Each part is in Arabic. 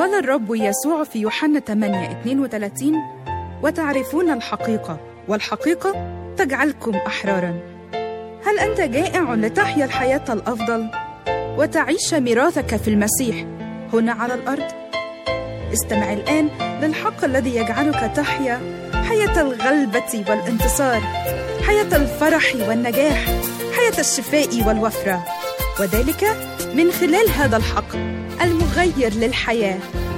قال الرب يسوع في يوحنا 8:32: وتعرفون الحقيقة والحقيقة تجعلكم أحراراً. هل أنت جائع لتحيا الحياة الأفضل وتعيش ميراثك في المسيح هنا على الأرض؟ استمع الآن للحق الذي يجعلك تحيا حياة الغلبة والانتصار، حياة الفرح والنجاح، حياة الشفاء والوفرة، وذلك من خلال هذا الحق المغير للحياة.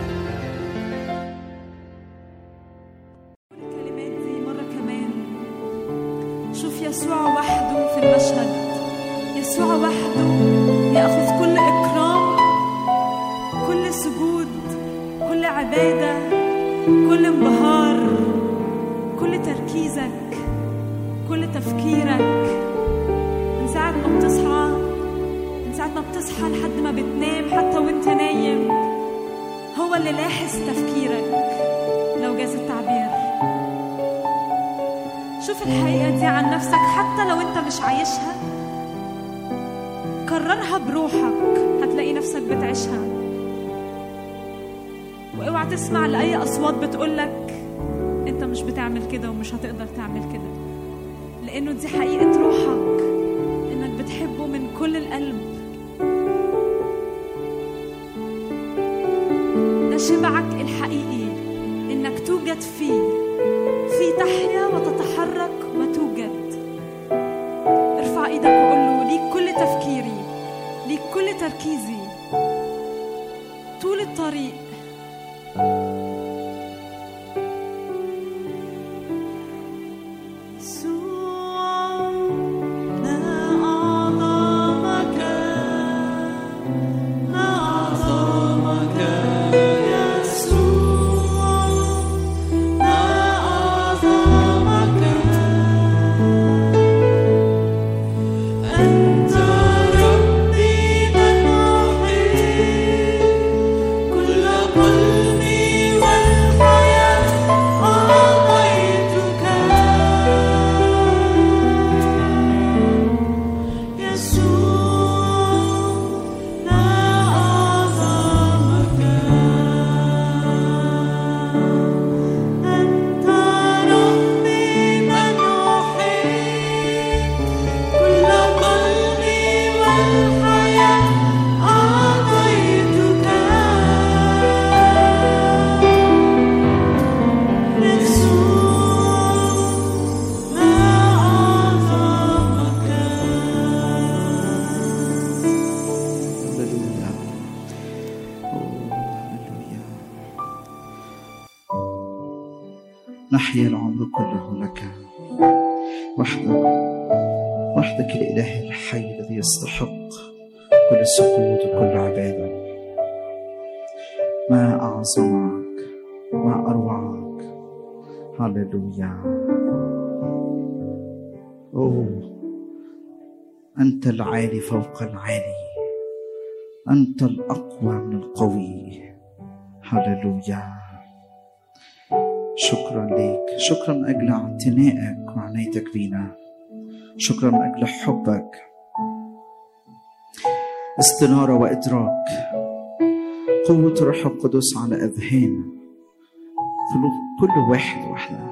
الكلمات دي مرة كمان. شوف يسوع وحده في المشهد، يسوع وحده يأخذ كل إكرام، كل سجود، كل عبادة، كل انبهار، كل تركيزك، كل تفكيرك. من ساعة ما بتصحى لحد ما بتنام، حتى وانت نايم هو اللي لاحظ تفكيرك لو جاز التعبير. شوف الحقيقة دي عن نفسك، حتى لو انت مش عايشها كررها بروحك، هتلاقي نفسك بتعيشها. واوعى تسمع لأي أصوات بتقولك انت مش بتعمل كده ومش هتقدر تعمل كده، لأنه دي حقيقة روحك، انك بتحبه من كل القلب. ده شبعك الحقيقي، انك توجد فيه، في تحيا وتتحرك وتوجد. ارفع ايدك وقول له: ليك كل تفكيري، ليك كل تركيزي طول الطريق. نحيا العمر كله لك وحدك الإله الحي الذي يستحق كل سجود وكل عبادة. ما أعظمك، ما أروعك. هللويا. أنت العالي فوق العالي، أنت الأقوى من القوي. هللويا. شكرا لك، شكرا من أجل اعتنائك وعنايتك بينا، شكرا من أجل حبك، استنارة وإدراك، قوة الروح القدس على أذهان قلوب كل واحد وحده.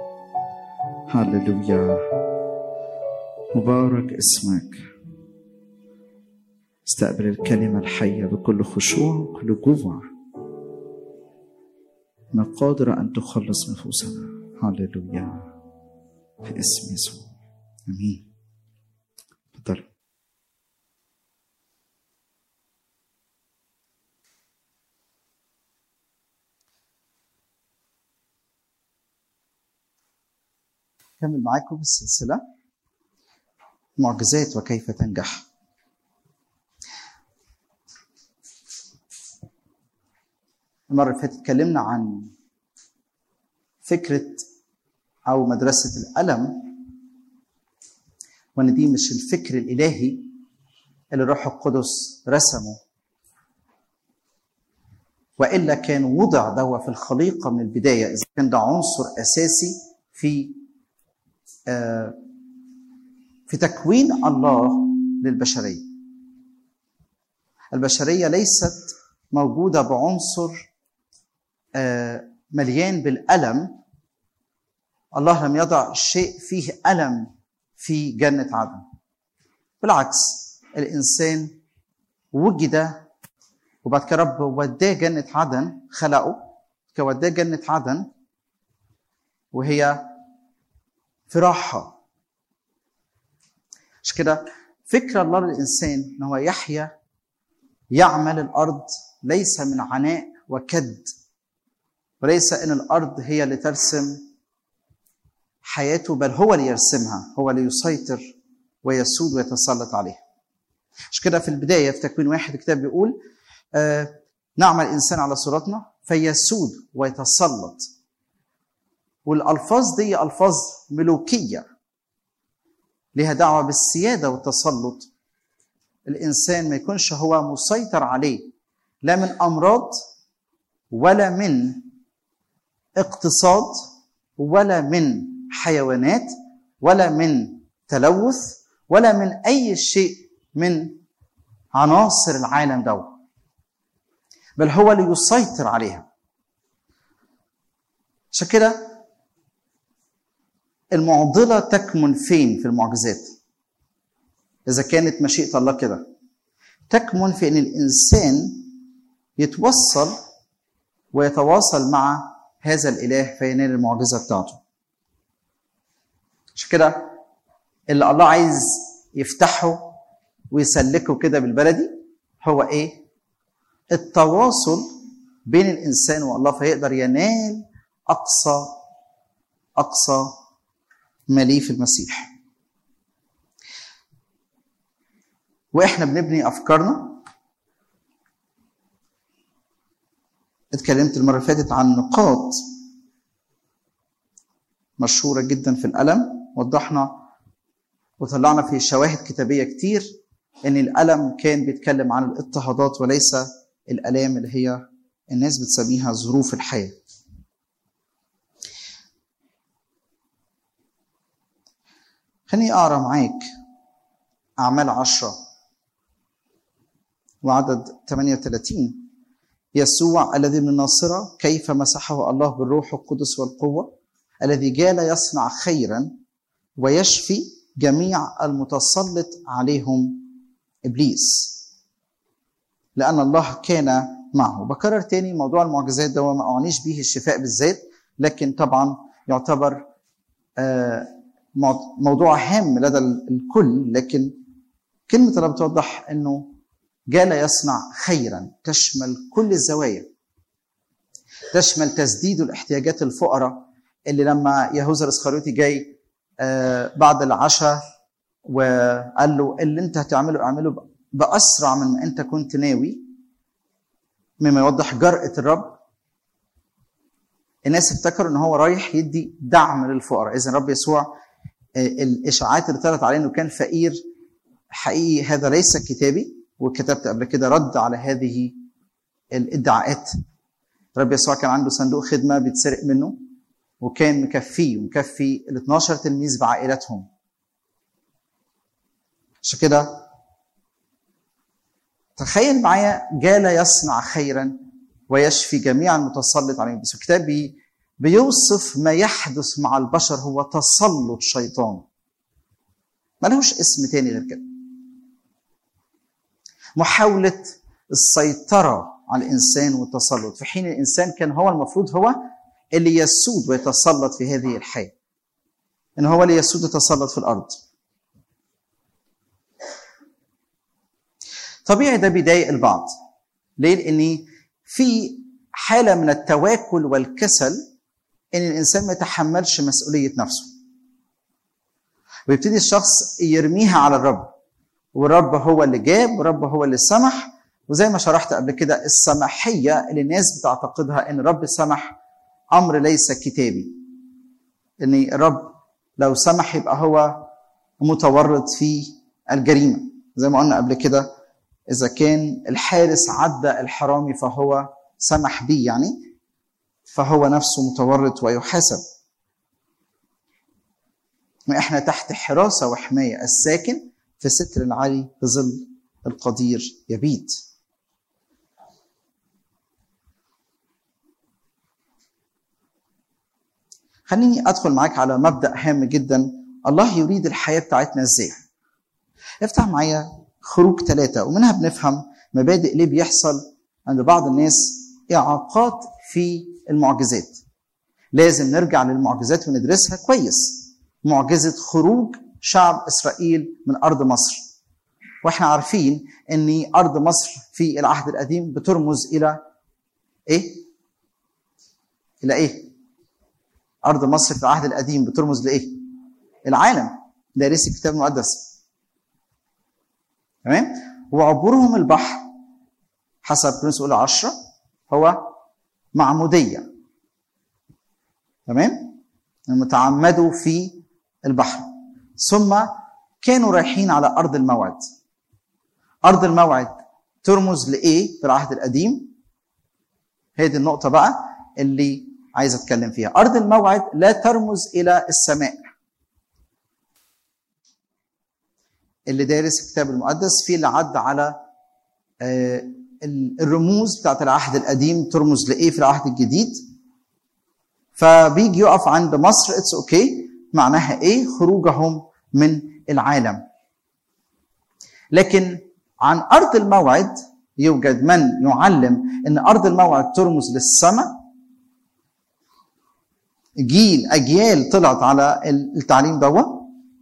هللويا. مبارك اسمك. استقبل الكلمة الحية بكل خشوع وكل جوع، ما قادرة أن تخلص نفوسنا. هللويا. في اسم يسوع، آمين. تفضل. كمل معاكم السلسلة معجزات وكيف تنجح. المرة اللي فاتت اتكلمنا عن فكرة أو مدرسة الألم، وأن دي مش الفكر الإلهي اللي الروح القدس رسمه، وإلا كان وضع دوا في الخليقة من البداية، إذا كان ده عنصر أساسي في تكوين الله للبشرية. البشرية ليست موجودة بعنصر مليان بالألم، الله لم يضع شيء فيه ألم في جنة عدن. بالعكس، الإنسان وجد وبعد كده رب وداه جنة عدن، خلقه كوداه جنة عدن وهي في راحة. مش كده فكرة الله للإنسان إن هو يحيا يعمل الأرض ليس من عناء وكد، وليس إن الأرض هي اللي ترسم حياته، بل هو اللي يرسمها، هو اللي يسيطر ويسود ويتسلط عليها. مش كده في البداية في تكوين 1 الكتاب بيقول نعمل الإنسان على صورتنا فيسود ويتسلط. والألفاظ دي ألفاظ ملوكية لها دعوة بالسيادة والتسلط. الإنسان ما يكونش هو مسيطر عليه، لا من أمراض ولا من اقتصاد ولا من حيوانات ولا من تلوث ولا من أي شيء من عناصر العالم ده، بل هو اللي يسيطر عليها. عشان كده المعضلة تكمن فين في المعجزات؟ إذا كانت مشيئة الله كده، تكمن في أن الإنسان يتوصل ويتواصل مع هذا الإله فينال المعجزة بتاعته. عشان كده اللي الله عايز يفتحه ويسلكه كده بالبلدي هو إيه؟ التواصل بين الإنسان والله، فيقدر ينال أقصى ما ليه في المسيح. وإحنا بنبني أفكارنا. اتكلمت المرة اللي فاتت عن نقاط مشهورة جدا في الألم، وضحنا وطلعنا في شواهد كتابية كتير إن الألم كان بيتكلم عن الاضطهادات وليس الآلام اللي هي الناس بتسميها ظروف الحياة. خليني أقرأ معاك أعمال 10 وعدد 38. يسوع الذي من الناصرة كيف مسحه الله بالروح القدس والقوة، الذي جال يصنع خيرا ويشفي جميع المتسلط عليهم إبليس، لأن الله كان معه. بكرر تاني موضوع المعجزات ده وما أعنيش به الشفاء بالذات، لكن طبعا يعتبر موضوع هام لدى الكل، لكن كلمة الله بتوضح أنه جال يصنع خيرا تشمل كل الزوايا، تشمل تسديد الاحتياجات الفقراء اللي لما يهوذا الإسخريوطي جاي بعد العشاء وقال له اللي انت هتعمله اعمله بأسرع من ما انت كنت ناوي، مما يوضح جرأة الرب. الناس افتكروا ان هو رايح يدي دعم للفقراء. اذا الرب يسوع الاشاعات اللي طلعت عليه انه كان فقير حقيقي هذا ليس كتابي، وكتبت قبل كده رد على هذه الادعاءات. الرب يسوع كان عنده صندوق خدمة بيتسرق منه، وكان مكفي ال 12 تلميذ بعائلاتهم. عشان كده تخيل معايا جال يصنع خيرا ويشفي جميع المتسلط عليهم. بس الكتاب بيوصف ما يحدث مع البشر هو تسلط شيطان، ما لهوش اسم تاني غير كده. محاولة السيطرة على الإنسان والتسلط، في حين الإنسان كان هو المفروض هو اللي يسود ويتسلط في هذه الحياة، إن هو اللي يسود ويتسلط في الأرض. طبيعي ده بيضايق البعض. ليه؟ لأن في حالة من التواكل والكسل إن الإنسان ما يتحملش مسؤولية نفسه، ويبتدي الشخص يرميها على الرب، والرب هو اللي جاب والرب هو اللي سمح. وزي ما شرحت قبل كده السماحية اللي الناس بتعتقدها إن الرب سمح أمر ليس كتابي، إن الرب لو سمح يبقى هو متورط في الجريمة. زي ما قلنا قبل كده، إذا كان الحارس عدى الحرامي فهو سمح بيه، يعني فهو نفسه متورط ويحاسب. وإحنا تحت حراسة وحماية، الساكن في ستر العالي في ظل القدير يبيت. خليني أدخل معاك على مبدأ هام جدا. الله يريد الحياة بتاعتنا إزاي؟ افتح معايا خروج 3 ومنها بنفهم مبادئ ليه بيحصل عند بعض الناس إعاقات في المعجزات. لازم نرجع للمعجزات وندرسها كويس. معجزة خروج شعب إسرائيل من أرض مصر، وإحنا عارفين أن أرض مصر في العهد القديم بترمز إلى إيه؟ إلى إيه؟ أرض مصر في العهد القديم بترمز لإيه؟ العالم. دارسي الكتاب المقدس. تمام؟ وعبورهم البحر حسب كورنثوس الأولى 10 هو معمودية. تمام؟ المتعمدوا في البحر. ثم كانوا رايحين على أرض الموعد. أرض الموعد ترمز لإيه في العهد القديم؟ هذه النقطة بقى اللي عايز أتكلم فيها. أرض الموعد لا ترمز إلى السماء. اللي دارس الكتاب المقدس فيه اللي عدى على الرموز بتاعت العهد القديم ترمز لإيه في العهد الجديد. فبيجي يقف عند مصر اتس اوكي، معناها ايه؟ خروجهم من العالم. لكن عن أرض الموعد يوجد من يعلم ان أرض الموعد ترمز للسماء. أجيال طلعت على التعليم دوت.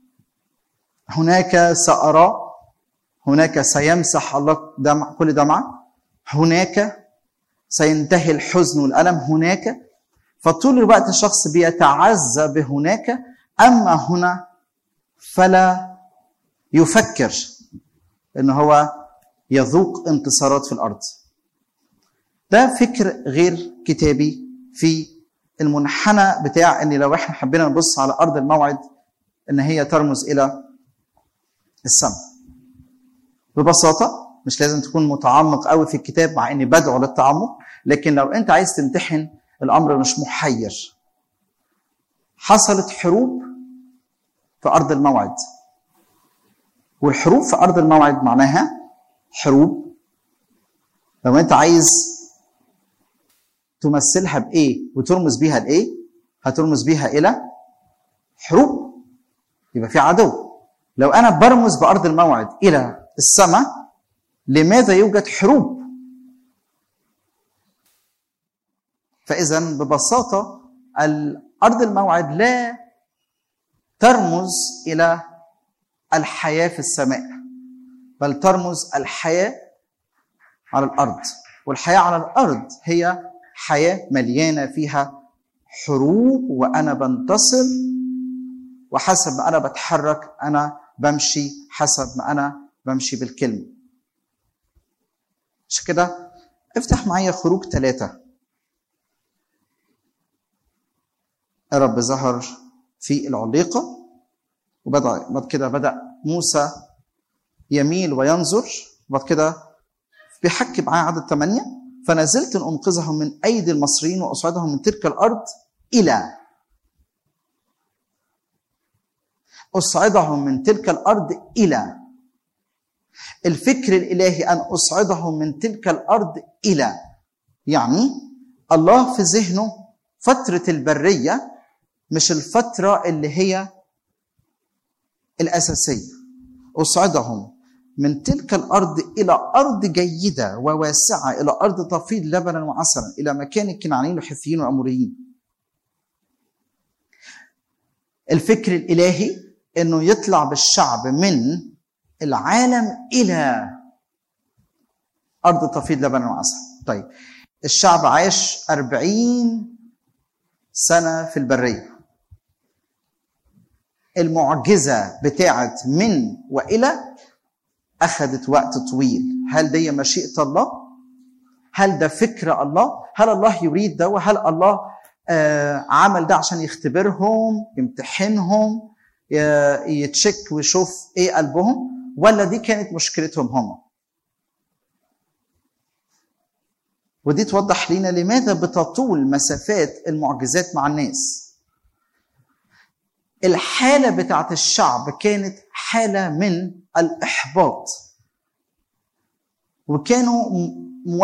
هناك سأرى، هناك سيمسح الله كل دمعة، هناك سينتهي الحزن والألم، هناك. فطول الوقت الشخص بيتعزى بهناك، أما هنا فلا يفكر إن هو يذوق انتصارات في الأرض. ده فكر غير كتابي في المنحنى بتاع إن لو إحنا حبينا نبص على أرض الموعد إن هي ترمز إلى السماء. ببساطة مش لازم تكون متعمق قوي في الكتاب، مع إني بدعو للتعمق، لكن لو أنت عايز تمتحن الأمر مش محير. حصلت حروب في أرض الموعد، والحروب في أرض الموعد معناها حروب. لو أنت عايز تمثلها بإيه وترمز بيها لإيه، هترمز بيها إلى حروب، يبقى في عدو. لو أنا برمز بأرض الموعد إلى السماء، لماذا يوجد حروب؟ فإذا ببساطة أرض الموعد لا ترمز إلى الحياة في السماء، بل ترمز الحياة على الأرض. والحياة على الأرض هي حياة مليانة فيها حروب، وأنا بنتصر، وحسب ما أنا بتحرك أنا بمشي حسب ما أنا بمشي بالكلمة. عشان كده افتح معايا خروج 3. الرب ظهر في العليقة، وبعد كده بدأ موسى يميل وينظر، وبعد كده بيحكي معاه عدد 8: فنزلت أن أنقذهم من أيدي المصريين وأصعدهم من تلك الأرض إلى. أصعدهم من تلك الأرض إلى. الفكر الإلهي أن أصعدهم من تلك الأرض إلى، يعني الله في ذهنه فترة البرية مش الفترة اللي هي الأساسية. أصعدهم من تلك الأرض إلى أرض جيدة وواسعة، إلى أرض تفيض لبنا وعسلا، إلى مكان الكنعانيين والحثيين والأموريين. الفكر الإلهي إنه يطلع بالشعب من العالم إلى أرض تفيض لبنا وعسلا. طيب الشعب عاش 40 سنة في البرية. المعجزة بتاعت من وإلى أخذت وقت طويل. هل دي مشيئة الله؟ هل ده فكر الله؟ هل الله يريد ده؟ وهل الله عمل ده عشان يختبرهم، يمتحنهم، يتشك ويشوف ايه قلبهم، ولا دي كانت مشكلتهم هم؟ ودي توضح لنا لماذا بتطول مسافات المعجزات مع الناس. الحالة بتاعت الشعب كانت حالة من الإحباط، وكانوا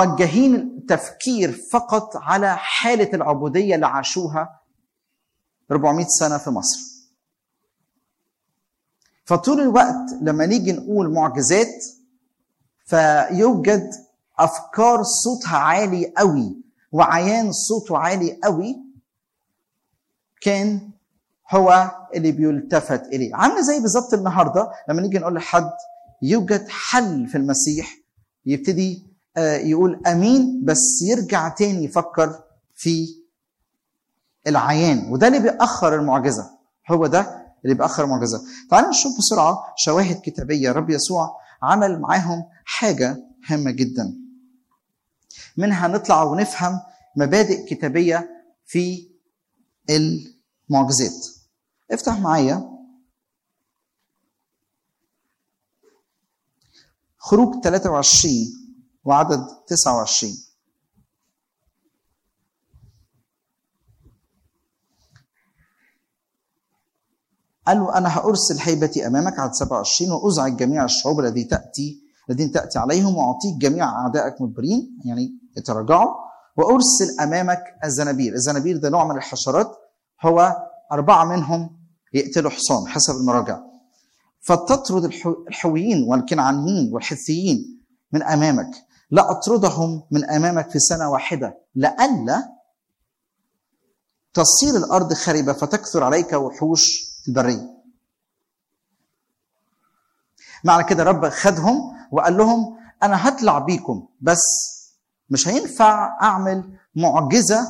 موجهين التفكير فقط على حالة العبودية اللي عاشوها 400 سنة في مصر. فطول الوقت لما نيجي نقول معجزات فيوجد أفكار صوتها عالي قوي وعيان صوته عالي قوي كان هو اللي بيلتفت إليه. عامله زي بالظبط النهارده لما نيجي نقول لحد يوجد حل في المسيح، يبتدي يقول امين بس يرجع تاني يفكر في العيان، وده اللي بيأخر المعجزه. هو ده اللي بيأخر المعجزه. تعالوا نشوف بسرعه شواهد كتابيه رب يسوع عمل معاهم حاجه مهمه جدا، منها نطلع ونفهم مبادئ كتابيه في المعجزات. افتح معايا خروج 23 وعدد 29. قال له أنا هأرسل هيبتي أمامك عدد 27 وأزعج جميع الشعوب الذين تأتي عليهم وأعطيك جميع أعدائك مدبرين، يعني يتراجعوا، وأرسل أمامك الزنابير. الزنابير ده نوع من الحشرات، هو 4 منهم يقتلوا حصان حسب المراجع. فتطرد الحويين والكنعانيين والحثيين من أمامك، لا أطردهم من أمامك في سنة واحدة لئلا تصير الأرض خربة فتكثر عليك وحوش البرية. معنى كده رب خدهم وقال لهم أنا هطلع بيكم، بس مش هينفع أعمل معجزة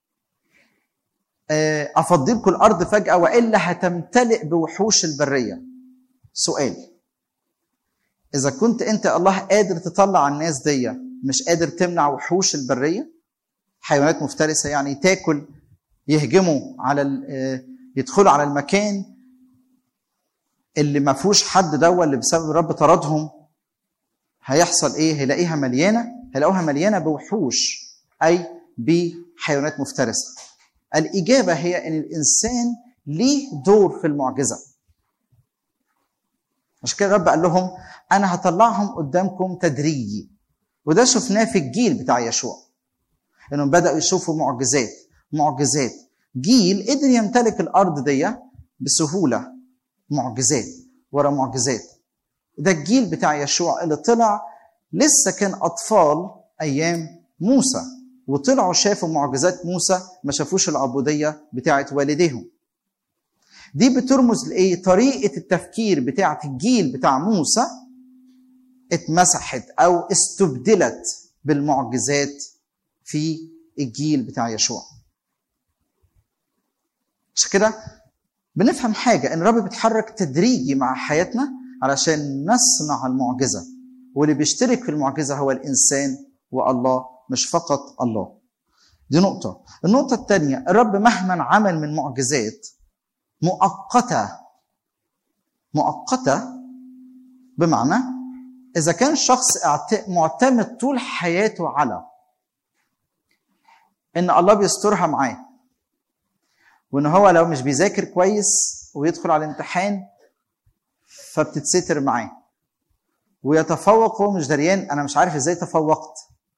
أفضلكم الأرض فجأة وإلا هتمتلئ بوحوش البرية. سؤال، إذا كنت أنت الله قادر تطلع الناس دي، مش قادر تمنع وحوش البرية، حيوانات مفترسة يعني تاكل، يهجموا على يدخلوا على المكان اللي ما فيهوش حد دوا اللي بسبب الرب طردهم، هيحصل إيه؟ هيلاقوها مليانة بوحوش، أي بحيوانات مفترسة. الإجابة هي أن الإنسان ليه دور في المعجزة. عشان كده الرب قال لهم أنا هطلعهم قدامكم تدريجي، وده شفناه في الجيل بتاع يشوع، إنهم بدأوا يشوفوا معجزات. جيل قدر يمتلك الأرض دي بسهولة، معجزات ورا معجزات. ده الجيل بتاع يشوع اللي طلع لسه كان أطفال أيام موسى، وطلعوا شافوا معجزات موسى، ما شافوش العبودية بتاعت والديهم. دي بترمز لإيه؟ طريقة التفكير بتاعت الجيل بتاع موسى اتمسحت أو استبدلت بالمعجزات في الجيل بتاع يشوع. عشان كده بنفهم حاجة، إن الرب بيتحرك تدريجي مع حياتنا علشان نصنع المعجزة، واللي بيشترك في المعجزة هو الإنسان والله، مش فقط الله. دي نقطة. النقطة الثانية، الرب مهما عمل من معجزات مؤقتة، بمعنى إذا كان شخص معتمد طول حياته على إن الله بيسترها معاه، وإن هو لو مش بيذاكر كويس ويدخل على الامتحان فبتتستر معاه، ويتفوق وهو مش دريان أنا مش عارف إزاي تفوقت،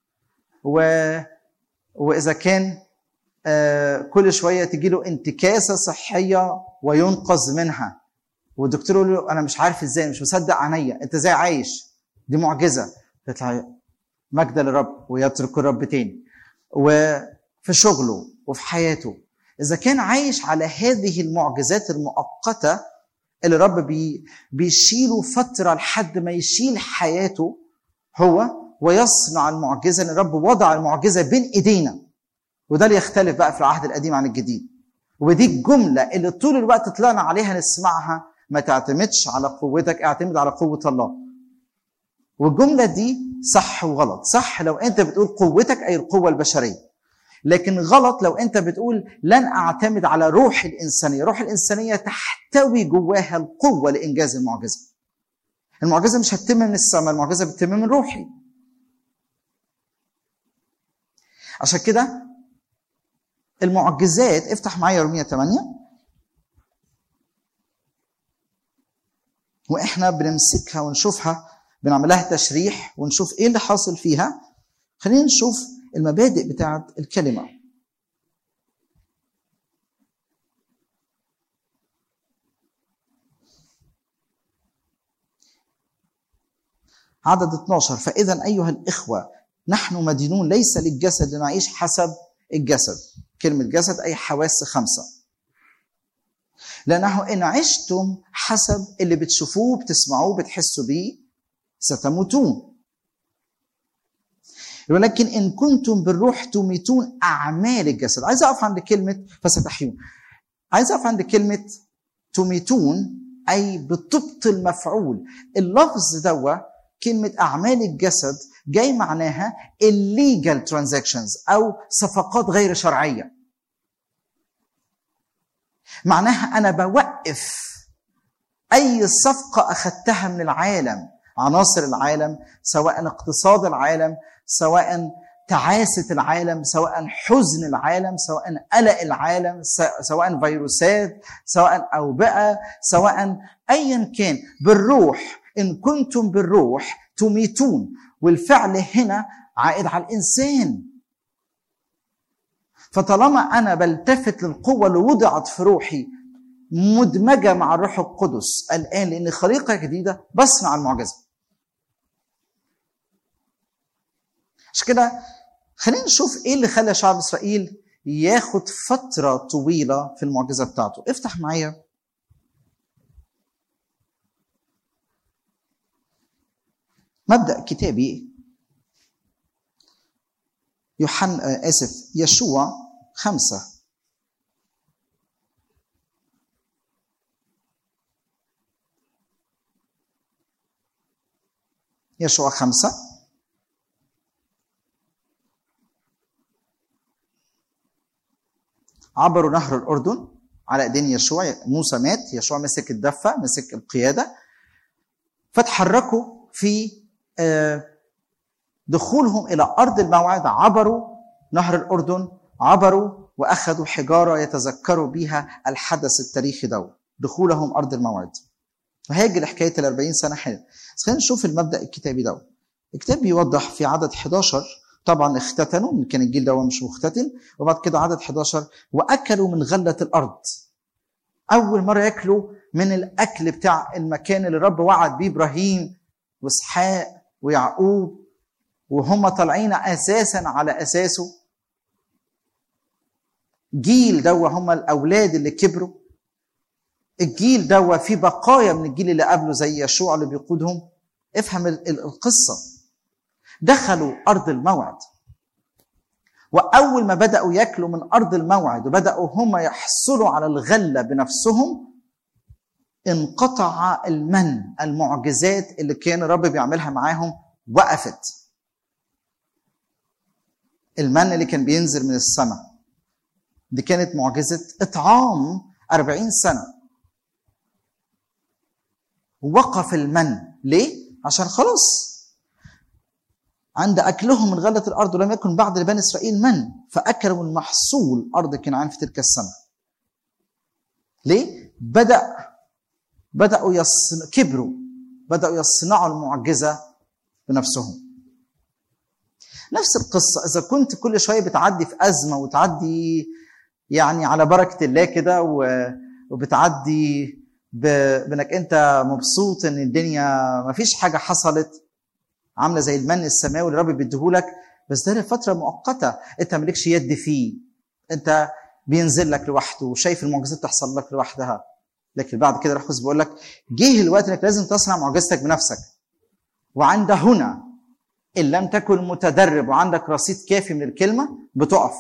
وإذا كان كل شوية تجيله انتكاسة صحية وينقذ منها، والدكتور يقول له أنا مش عارف إزاي، مش مصدق عينيا، أنت إزاي عايش؟ دي معجزة. يطلع مجد للرب ويترك الرب تاني. وفي شغله وفي حياته، إذا كان عايش على هذه المعجزات المؤقتة اللي الرب بيشيله فترة لحد ما يشيل حياته هو ويصنع المعجزة، لأن الرب وضع المعجزة بين إيدينا. وده اللي يختلف بقى في العهد القديم عن الجديد. ودي الجملة اللي طول الوقت طلعنا عليها نسمعها، ما تعتمدش على قوتك، اعتمد على قوة الله. والجملة دي صح وغلط. صح لو انت بتقول قوتك أي القوة البشرية، لكن غلط لو انت بتقول لن اعتمد على روح الإنسانية. روح الإنسانية تحتوي جواها القوة لإنجاز المعجزة. المعجزة مش هتتم من السماء، المعجزة بتتم من روحي. عشان كده المعجزات، افتح معايا رومية 8 واحنا بنمسكها ونشوفها، بنعمل لها تشريح ونشوف ايه اللي حاصل فيها. خلينا نشوف المبادئ بتاعت الكلمة. عدد 12 فإذا أيها الإخوة نحن مدينون ليس للجسد لنعيش حسب الجسد. كلمة جسد أي حواس 5. لأنه إن عشتم حسب اللي بتشوفوه بتسمعوه بتحسوا بيه ستموتون، ولكن إن كنتم بالروح تميتون أعمال الجسد. عايز أقف عند كلمة فستحيون. عايز أقف عند كلمة تميتون أي بتبطل مفعول. اللفظ دوا كلمة أعمال الجسد جاي معناها illegal transactions أو صفقات غير شرعية. معناها أنا بوقف أي صفقة أخذتها من العالم، عناصر العالم، سواء اقتصاد العالم، سواء تعاسة العالم، سواء حزن العالم، سواء قلق العالم، سواء فيروسات، سواء أوبئة، سواء أيا كان. بالروح إن كنتم بالروح تميتون، والفعل هنا عائد على الإنسان. فطالما أنا بلتفت للقوة اللي وضعت في روحي مدمجة مع الروح القدس الآن لأن خليقة جديدة، بصنع المعجزة. عشان كده خلينا نشوف إيه اللي خلى شعب إسرائيل ياخد فترة طويلة في المعجزة بتاعته. افتح معايا مبدأ كتابي يشوع 5. يشوع 5 عبروا نهر الأردن على ايدين يشوع. موسى مات، يشوع مسك الدفة، مسك القيادة، فتحركوا في دخولهم إلى أرض الموعد. عبروا نهر الأردن، عبروا وأخذوا حجارة يتذكروا بها الحدث التاريخي ده، دخولهم أرض الموعد. وهيجي لحكاية 40 سنة حلوة. بس خلينا نشوف المبدأ الكتابي ده. الكتاب بيوضح في عدد 11 طبعا اختتنوا، كان الجيل ده مش مختتن. وبعد كده عدد 11 وأكلوا من غلة الأرض. أول مرة يأكلوا من الأكل بتاع المكان اللي الرب وعد بيه إبراهيم وإسحاق ويعقوب، وهم طالعين أساسا على أساسه. جيل دوا هم الأولاد اللي كبروا. الجيل دوا في بقايا من الجيل اللي قبله زي يشوع اللي بيقودهم. افهم القصة. دخلوا أرض الموعد، وأول ما بدأوا يأكلوا من أرض الموعد وبدأوا هم يحصلوا على الغلة بنفسهم، انقطع المن. المعجزات اللي كان الرب بيعملها معاهم وقفت. المن اللي كان بينزل من السماء دي كانت معجزة إطعام 40 سنة. وقف المن. ليه؟ عشان خلاص عند أكلهم من غلة الأرض ولم يكن بعد لبني إسرائيل من، فأكلوا من محصول أرض كنعان في تلك السنة. ليه؟ بدأوا كبروا، بدأوا يصنعوا المعجزة بنفسهم. نفس القصة إذا كنت كل شوية بتعدي في أزمة وتعدي يعني على بركة الله كده، وبتعدي بأنك أنت مبسوط إن الدنيا مفيش حاجة حصلت، عاملة زي المن السماوي اللي الرب بيديهولك، بس ده لفترة مؤقتة أنت مالكش يد فيه. أنت بينزل لك لوحده وشايف المعجزات تحصل لك لوحدها. لكن بعد كده روح القدس بيقول لك جه الوقت انك لازم تصنع معجزتك بنفسك. وعند هنا ان لم تكن متدرب وعندك رصيد كافي من الكلمه بتقف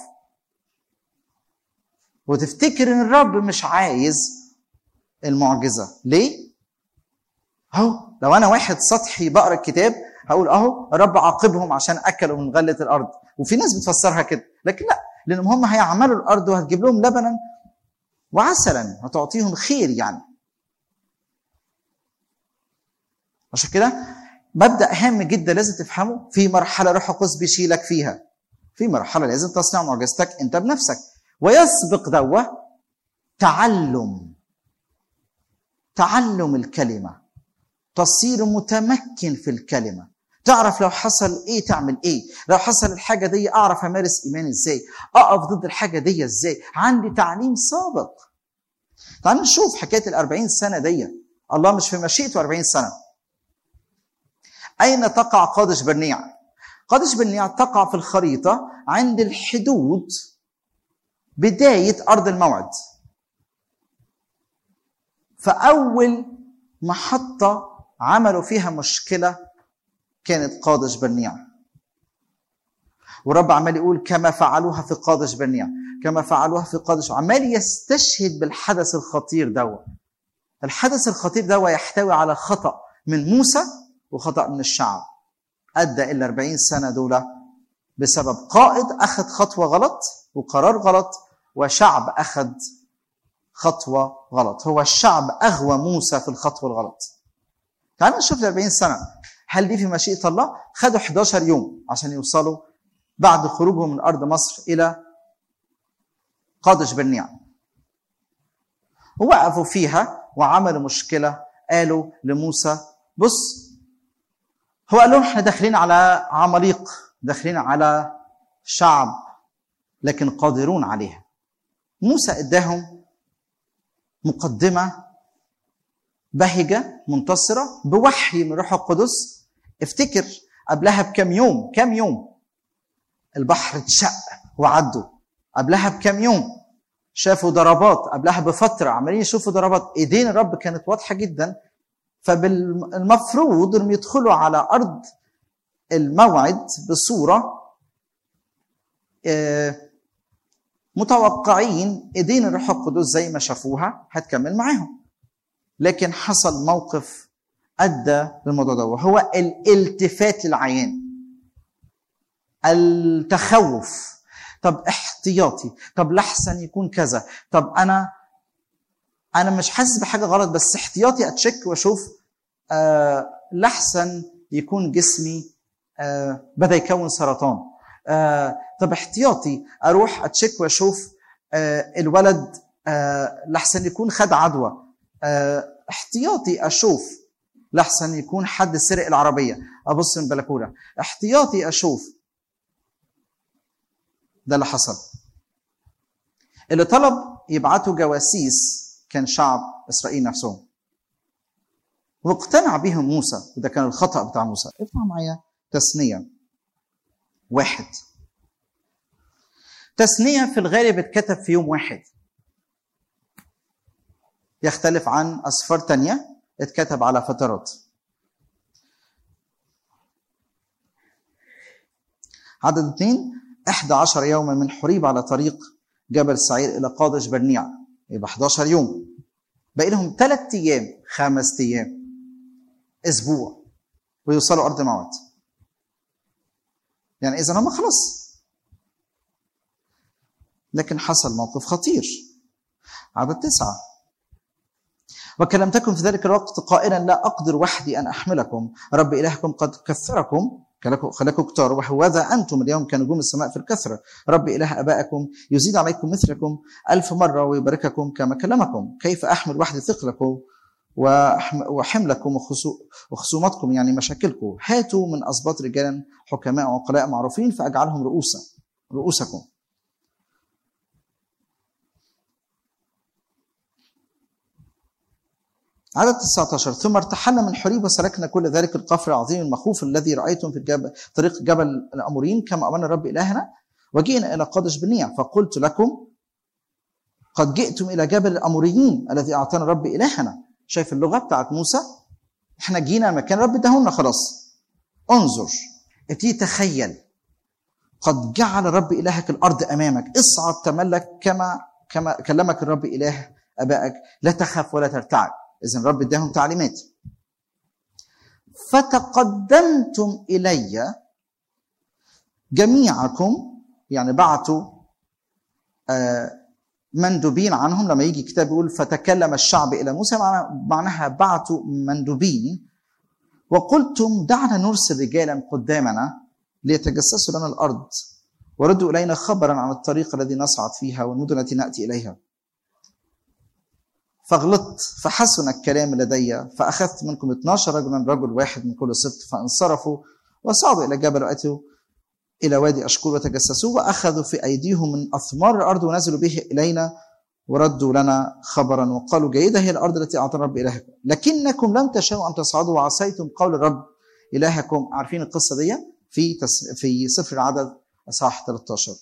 وتفتكر ان الرب مش عايز المعجزه. ليه؟ اهو لو انا واحد سطحي بقرا الكتاب هقول اهو الرب عاقبهم عشان اكلوا من غله الارض، وفي ناس بتفسرها كده، لكن لا، لانهم هم هيعملوا الارض وهتجيب لهم لبنا وعسلا، هتعطيهم خير يعني. عشان كده مبدأ هام جدا لازم تفهمه. في مرحلة روح القدس بيشيلك فيها، في مرحلة لازم تصنع معجزتك انت بنفسك، ويسبق دوا تعلم الكلمة، تصير متمكن في الكلمة، تعرف لو حصل ايه تعمل ايه، لو حصل الحاجة دي اعرف امارس ايماني ازاي، اقف ضد الحاجة دي ازاي، عندي تعليم سابق. تعالوا نشوف حكاية 40 سنة دي. الله مش في مشيئته 40 سنة. أين تقع قادش برنيع؟ قادش برنيع تقع في الخريطة عند الحدود بداية أرض الموعد. فأول محطة عملوا فيها مشكلة كانت قادش برنيع. ورب عمال يقول كما فعلوها في قادش برنيع، كما فعلوها في قادش، عمال يستشهد بالحدث الخطير دوا. الحدث الخطير دوا يحتوي على خطأ من موسى وخطأ من الشعب، أدى إلى 40 سنة دولة بسبب قائد أخذ خطوة غلط وقرار غلط، وشعب أخذ خطوة غلط. هو الشعب أغوى موسى في الخطوة الغلط. تعالوا نشوف 40 سنة هل دي في مشيئة الله؟ خدوا 11 يوم عشان يوصلوا بعد خروجهم من أرض مصر إلى قادش برنيع. ووقفوا فيها وعملوا مشكلة. قالوا لموسى بص، هو قال لهم احنا داخلين على عماليق، داخلين على شعب لكن قادرون عليها. موسى اداهم مقدمة بهجة منتصرة بوحي من روح القدس. افتكر قبلها بكم يوم البحر اتشق وعدوا. قبلها بكم يوم شافوا ضربات. قبلها بفترة عمالين يشوفوا ضربات. ايدين الرب كانت واضحة جدا. فبالمفروض انهم يدخلوا على أرض الموعد بصورة متوقعين ايدين الروح القدس زي ما شافوها هتكمل معاهم. لكن حصل موقف ادى للموضوع ده، وهو الالتفات للعيان، التخوف. طب احتياطي، طب لحسن يكون كذا، طب انا مش حاسس بحاجه غلط بس احتياطي اتشك واشوف لحسن يكون جسمي بدا يكون سرطان. طب احتياطي اروح اتشك واشوف الولد لحسن يكون خد عدوى. احتياطي اشوف لحسن يكون حد سرق العربيه، ابص من البلكونه. احتياطي اشوف. ده اللي حصل. اللي طلب يبعتوا جواسيس كان شعب إسرائيل نفسهم، واقتنع بهم موسى، وده كان الخطأ بتاع موسى. افتح معايا تثنية 1. تثنية في الغالب اتكتب في يوم واحد، يختلف عن أسفار تانية اتكتب على فترات. عدد 2 11 يوما من حريب على طريق جبل سعير إلى قادش برنيع، يبقى 11 يوم. باقي لهم 3 أيام 5 أيام أسبوع ويوصلوا أرض الموعد. يعني إذا هم خلاص. لكن حصل موقف خطير. عدد 9 وكلمتكم في ذلك الوقت قائلا لا أقدر وحدي أن أحملكم، رب إلهكم قد كثركم خلقوا كتار، وهوذا أنتم اليوم كنجوم السماء في الكثرة. رب إله أبائكم يزيد عليكم مثلكم 1000 مرة ويبارككم كما كلمكم. كيف أحمل وحدي ثقلكم وحملكم وخصوماتكم، يعني مشاكلكم؟ هاتوا من أسباط رجالا حكماء وعقلاء معروفين فأجعلهم رؤوسكم. عدد 19 ثم ارتحلنا من حريب وسلكنا كل ذلك القفر العظيم المخوف الذي رأيتم في طريق جبل الأمورين كما أمرنا رب إلهنا، وجئنا إلى قادش برنيع فقلت لكم قد جئتم إلى جبل الأموريين الذي أعطانا رب إلهنا. شايف اللغة بتاعت موسى؟ احنا جينا مكان رب اداهولنا خلاص. انظر، ابتدي تخيل، قد جعل رب إلهك الأرض أمامك، اصعد تملك كما كلمك الرب إله أبائك، لا تخاف ولا ترتعب. إذن رب اداهم تعليمات. فتقدمتم إلي جميعكم، يعني بعتوا مندوبين عنهم. لما يجي كتاب يقول فتكلم الشعب إلى موسى، معناها بعتوا مندوبين. وقلتم دعنا نرسل رجالا قدامنا ليتجسسوا لنا الأرض وردوا إلينا خبرا عن الطريق الذي نصعد فيها والمدن التي نأتي إليها. فغلطت فحسن الكلام لدي، فأخذت منكم 12 رجلا، رجل واحد من كل سبط، فانصرفوا وصعدوا إلى جبل وأتوا إلى وادي أشكور وتجسسوا، وأخذوا في أيديهم من أثمار الأرض ونزلوا به إلينا وردوا لنا خبرا وقالوا جيدة هي الأرض التي أعطانا رب إلهكم، لكنكم لم تشاءوا أن تصعدوا وعصيتم قول الرب إلهكم. عارفين القصة دي في سفر العدد اصحاح 13.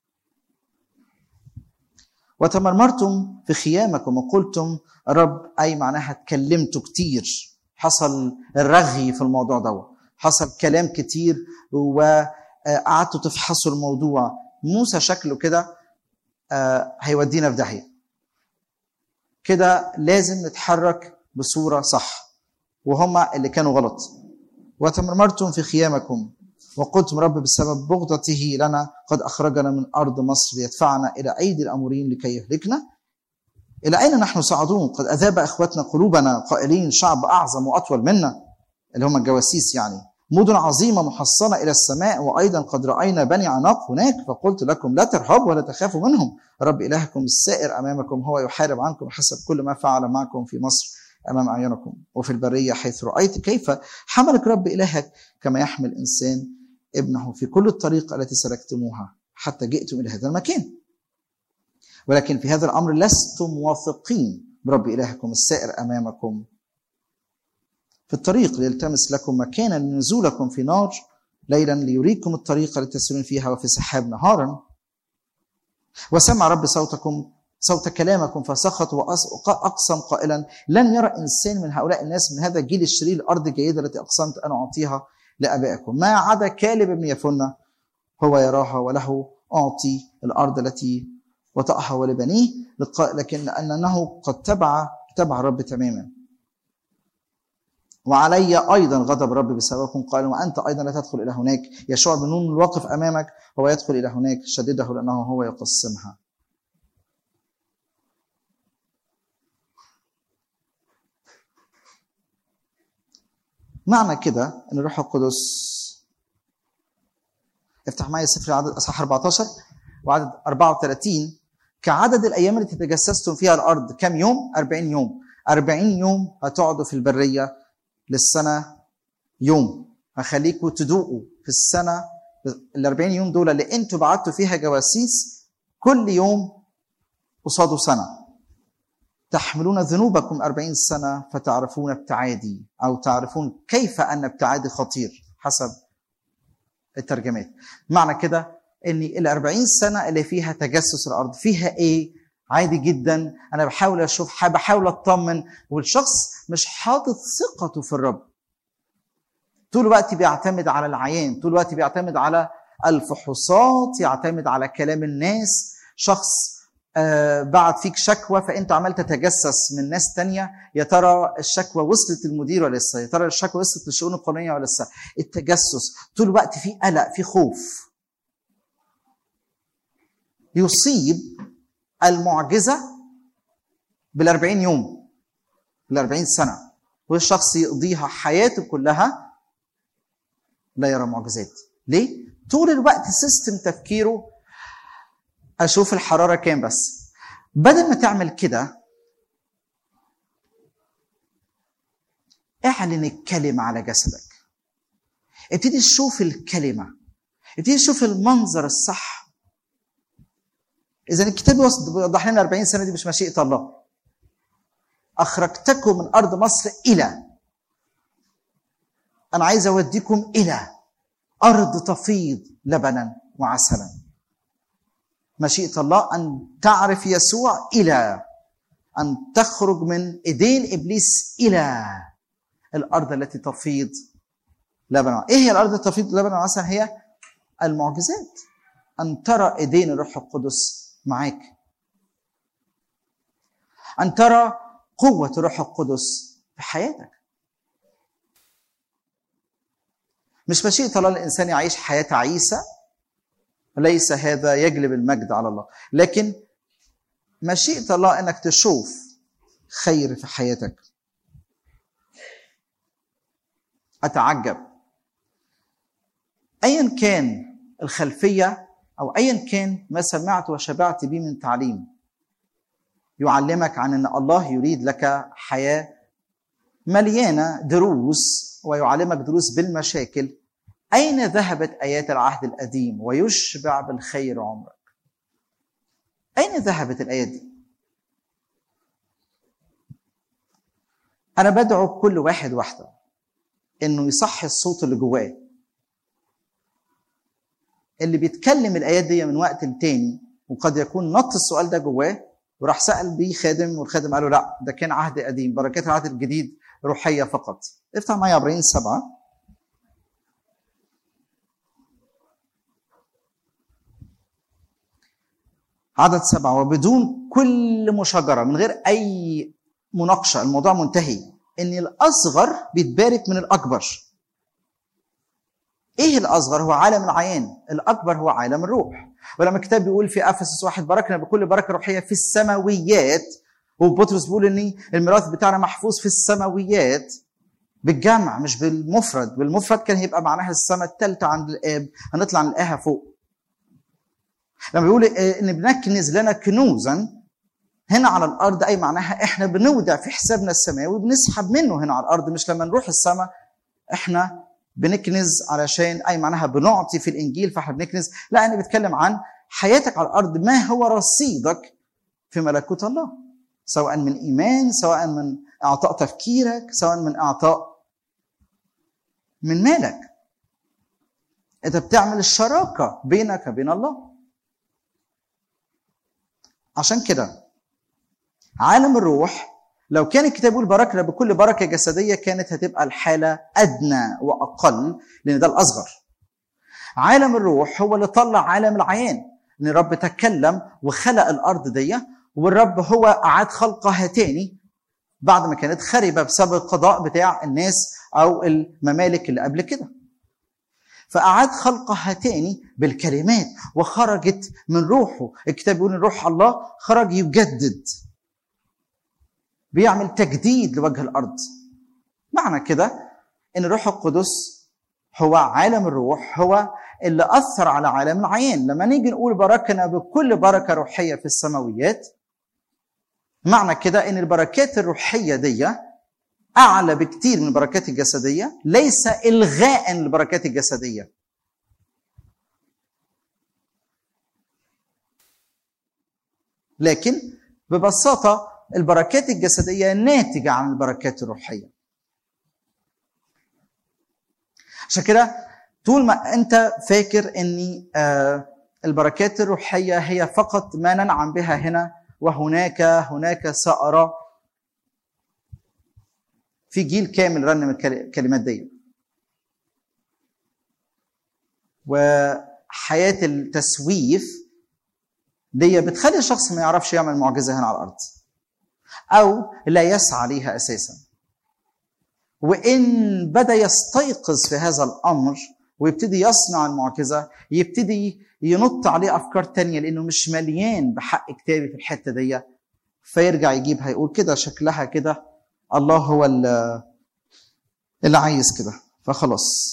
وتمرمرتم في خيامكم وقلتم رب، أي معناها اتكلمتوا كتير، حصل الرغي في الموضوع ده، حصل كلام كتير وقعدتوا تفحصوا الموضوع. موسى شكله كده هيودينا في داهية كده، لازم نتحرك بصورة صح، وهما اللي كانوا غلط. وتمرمرتم في خيامكم وقلتم رب بسبب بغضته لنا قد أخرجنا من أرض مصر ليدفعنا إلى أيدي الأموريين لكي يهلكنا. إلى أين نحن صاعدون؟ قد أذاب إخوتنا قلوبنا قائلين شعب أعظم وأطول منا، اللي هم الجواسيس يعني، مدن عظيمة محصنة إلى السماء، وأيضا قد رأينا بني عناق هناك، فقلت لكم لا ترهبوا ولا تخافوا منهم، رب إلهكم السائر أمامكم هو يحارب عنكم حسب كل ما فعل معكم في مصر أمام أعينكم وفي البرية حيث رأيت كيف حملك رب إلهك كما يحمل إنسان ابنه في كل الطريق التي سلكتموها حتى جئتم إلى هذا المكان. ولكن في هذا الأمر لستم واثقين برب إلهكم السائر أمامكم في الطريق ليلتمس لكم مكانا لنزولكم في نار ليلا ليريكم الطريق التي تسيرون فيها وفي سحاب نهارا. وسمع رب صوت كلامكم فسخط وأقسم قائلا لن يرى إنسان من هؤلاء الناس من هذا الجيل الشرير الأرض الجيدة التي أقسمت أن أعطيها لأبائكم، ما عدا كالب ابن يفنة هو يراها، وله أعطي الأرض التي وطأها ولبنيه، لكن أنه قد تبع الرب تماما. وعلي أيضا غضب رب بسببكم قال وأنت أيضا لا تدخل إلى هناك. يشوع بن نون الواقف أمامك هو يدخل إلى هناك، شدده لأنه هو يقسمها. معنى كده أن الروح القدس، افتح معي سفر العدد اصحاح 14 وعدد 34، كعدد الأيام التي تجسستم فيها الأرض كم يوم؟ 40 يوم. 40 يوم هتقعدوا في البرية للسنة يوم، هخليكم تدوقوا في السنة ال40 يوم دول اللي انتوا بعتوا فيها جواسيس كل يوم قصاده سنة. تحملون ذنوبكم 40 سنة فتعرفون ابتعادي، أو تعرفون كيف أن ابتعادي خطير حسب الترجمات. معنى كده أن 40 سنة اللي فيها تجسس الأرض فيها إيه؟ عادي جدا، أنا بحاول أشوف، بحاول أطمن، والشخص مش حاطط ثقته في الرب، طول الوقت بيعتمد على العيان، طول الوقت بيعتمد على الفحوصات، يعتمد على كلام الناس. شخص بعت فيك شكوى فأنت عمال تتجسس من ناس تانية، يا ترى الشكوى وصلت للمدير ولا لسه، يا ترى الشكوى وصلت للشؤون القانونية ولا لسه. التجسس طول الوقت فيه قلق، فيه خوف. يصيب المعجزة بال40 يوم، بال40 سنة، والشخص يقضيها حياته كلها لا يرى معجزات. ليه؟ طول الوقت سيستم تفكيره أشوف الحرارة كام بس. بدل ما تعمل كده اعلن الكلمة على جسدك، ابتدي تشوف الكلمة، ابتدي تشوف المنظر الصح. إذا الكتاب يوضح لنا 40 سنة دي مش مشيئة الله. أخرجتكم من أرض مصر إلى، أنا عايز أوديكم إلى أرض تفيض لبنا وعسلا. مشيئة الله أن تعرف يسوع، إلى أن تخرج من إيدين إبليس إلى الأرض التي تفيض لبنا. إيه هي الأرض التي تفيض لبنا وعسلا؟ هي المعجزات، أن ترى إيدين الروح القدس معاك، أن ترى قوة الروح القدس في حياتك. مش مشيئة الله الإنسان يعيش حياة عيسى، ليس هذا يجلب المجد على الله، لكن مشيئة الله أنك تشوف خير في حياتك. أتعجب أيا كان الخلفية أو أيا كان ما سمعت وشبعت به من تعليم يعلمك عن أن الله يريد لك حياة مليانة دروس، ويعلمك دروس بالمشاكل. أين ذهبت آيات العهد القديم ويشبع بالخير عمرك؟ أين ذهبت الآيات دي؟ أنا بدعو كل واحد واحدة انه يصحي الصوت اللي جواه. اللي بيتكلم الايات دي من وقت لتاني وقد يكون نط السؤال ده جواه وراح سأل بيه خادم، والخادم قال له لا ده كان عهد قديم، بركات العهد الجديد روحية فقط. افتح معايا عبرانيين 7. عدد 7. وبدون كل مشاجرة، من غير أي مناقشة، الموضوع منتهي، إن الأصغر بيتبارك من الأكبر. إيه الأصغر؟ هو عالم العيان، الأكبر هو عالم الروح. ولما الكتاب بيقول في أفسس 1 باركنا بكل بركة روحية في السماويات، وبطرس بيقول إن الميراث بتاعنا محفوظ في السماويات بالجمع مش بالمفرد. بالمفرد كان هيبقى معناها السماء الثالثة عند الآب، هنطلع نلاقيها فوق. لما بيقول إن بنكنز لنا كنوزا هنا على الأرض، أي معناها إحنا بنودع في حسابنا السماوي وبنسحب منه هنا على الأرض. مش لما نروح السماء إحنا بنكنز علشان أي معناها بنعطي في الإنجيل فإحنا بنكنز. لا، أنا بتكلم عن حياتك على الأرض، ما هو رصيدك في ملكوت الله، سواء من إيمان، سواء من إعطاء تفكيرك، سواء من إعطاء من مالك. أنت بتعمل الشراكة بينك وبين الله. عشان كده عالم الروح، لو كان الكتاب يقول باركنا بكل بركة جسدية، كانت هتبقى الحالة أدنى وأقل، لأن ده الأصغر. عالم الروح هو اللي طلع عالم العيان، لأن الرب تكلم وخلق الأرض دي، والرب هو أعاد خلقها تاني بعد ما كانت خربة بسبب القضاء بتاع الناس أو الممالك اللي قبل كده. فأعاد خلقها تاني بالكلمات وخرجت من روحه. الكتاب يقول إن روح الله خرج يجدد، بيعمل تجديد لوجه الأرض. معنى كده إن الروح القدس هو عالم الروح، هو اللي أثر على عالم العيان. لما نيجي نقول باركنا بكل بركة روحية في السماويات، معنى كده إن البركات الروحية دي أعلى بكتير من البركات الجسدية، ليس إلغاء للبركات الجسدية. لكن ببساطة البركات الجسدية ناتجة عن البركات الروحية. عشان كده طول ما أنت فاكر أن البركات الروحية هي فقط ما ننعم بها هنا وهناك سأرى، في جيل كامل رنم الكلمات دي، وحياة التسويف دي بتخلي الشخص ما يعرفش يعمل معجزة هنا على الأرض، أو لا يسعى ليها أساسا. وإن بدأ يستيقظ في هذا الأمر ويبتدي يصنع المعجزة، يبتدي ينط عليه أفكار تانية، لأنه مش مليان بحق كتابي في الحتة دي، فيرجع يجيبها يقول كده شكلها كده الله هو اللي عايز كده، فخلاص.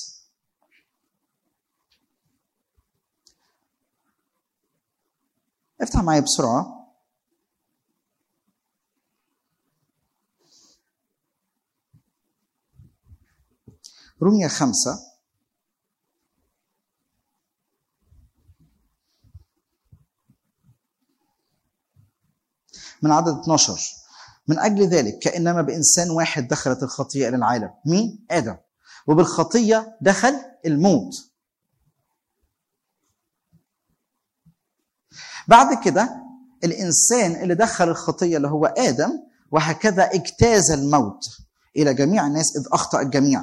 افتح معايا بسرعة رومية 5 من عدد 12. من أجل ذلك كأنما بإنسان واحد دخلت الخطيئة إلى العالم. مين؟ آدم. وبالخطية دخل الموت. بعد كده الإنسان اللي دخل الخطية اللي هو آدم، وهكذا اجتاز الموت إلى جميع الناس إذ أخطأ الجميع.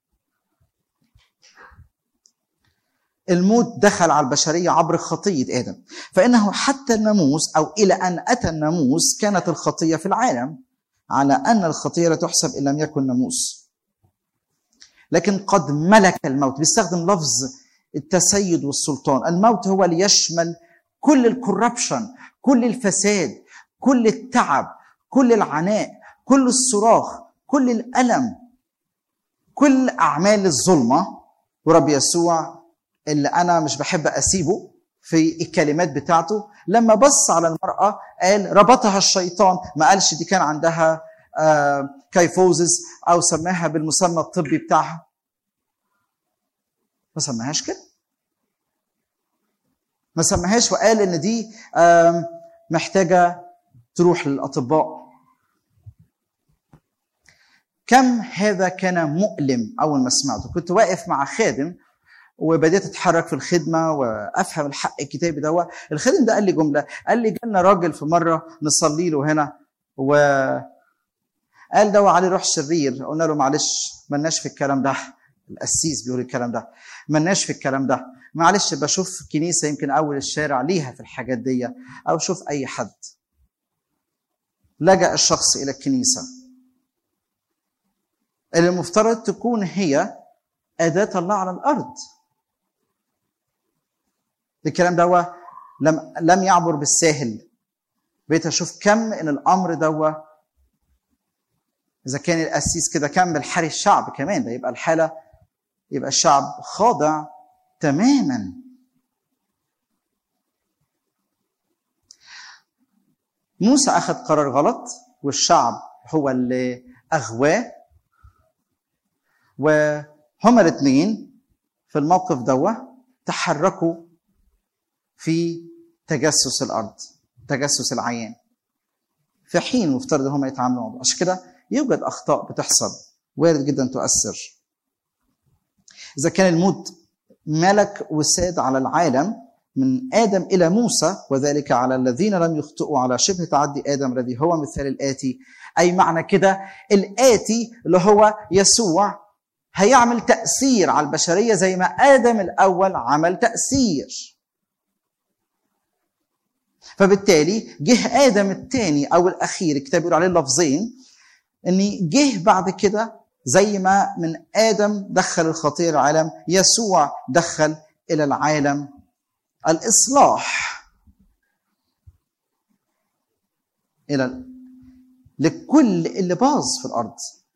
الموت دخل على البشرية عبر خطية آدم، فإنه حتى الناموس أو إلى أن أتى الناموس كانت الخطية في العالم، على أن الخطية لا تحسب إن لم يكن ناموس. لكن قد ملك الموت، بيستخدم لفظ التسيد والسلطان. الموت هو اللي يشمل كل الكوربشن، كل الفساد، كل التعب، كل العناء، كل الصراخ، كل الألم، كل أعمال الظلمة. ورب يسوع اللي أنا مش بحب أسيبه في الكلمات بتاعته، لما بص على المرأة قال ربطها الشيطان، ما قالش دي كان عندها كايفوزس أو سماها بالمسمى الطبي بتاعها، ما سماهاش كده، ما سماهاش وقال إن دي محتاجة تروح للأطباء. كم هذا كان مؤلم أول ما سمعته. كنت واقف مع خادم وبدأت أتحرك في الخدمة وأفهم الحق الكتابي ده. الخادم ده قال لي جملة، قال لي جالنا راجل في مرة نصلي له هنا وقال ده عليه روح شرير. قلنا له معلش ملناش في الكلام ده، القسيس بيقول الكلام ده، ملناش في الكلام ده، معلش بشوف كنيسة يمكن أول الشارع ليها في الحاجات دي، أو شوف أي حد. لجأ الشخص إلى الكنيسة اللي المفترض تكون هي أداة الله على الأرض. الكلام ده لم يعبر بالساهل. بقيت أشوف كم إن الأمر ده إذا كان القسيس كده كم بالحري الشعب كمان، ده يبقى الحالة، يبقى الشعب خاضع تماما. موسى أخذ قرار غلط والشعب هو اللي أغواه، وهما الاثنين في الموقف ده تحركوا في تجسس الأرض، تجسس العيان، في حين مفترض هما يتعاملوا معه. عشان كده يوجد أخطاء بتحصل وارد جدا تؤثر. إذا كان الموت ملك وساد على العالم من آدم إلى موسى، وذلك على الذين لم يخطئوا على شبه تعدي آدم الذي هو مثال الآتي، أي معنى كده الآتي اللي هو يسوع هيعمل تأثير على البشرية زي ما آدم الأول عمل تأثير. فبالتالي جه آدم الثاني أو الأخير، الكتاب يقول عليه لفظين، إن جه بعد كده زي ما من آدم دخل الخطية العالم، يسوع دخل إلى العالم الإصلاح لكل اللي باظ في الأرض.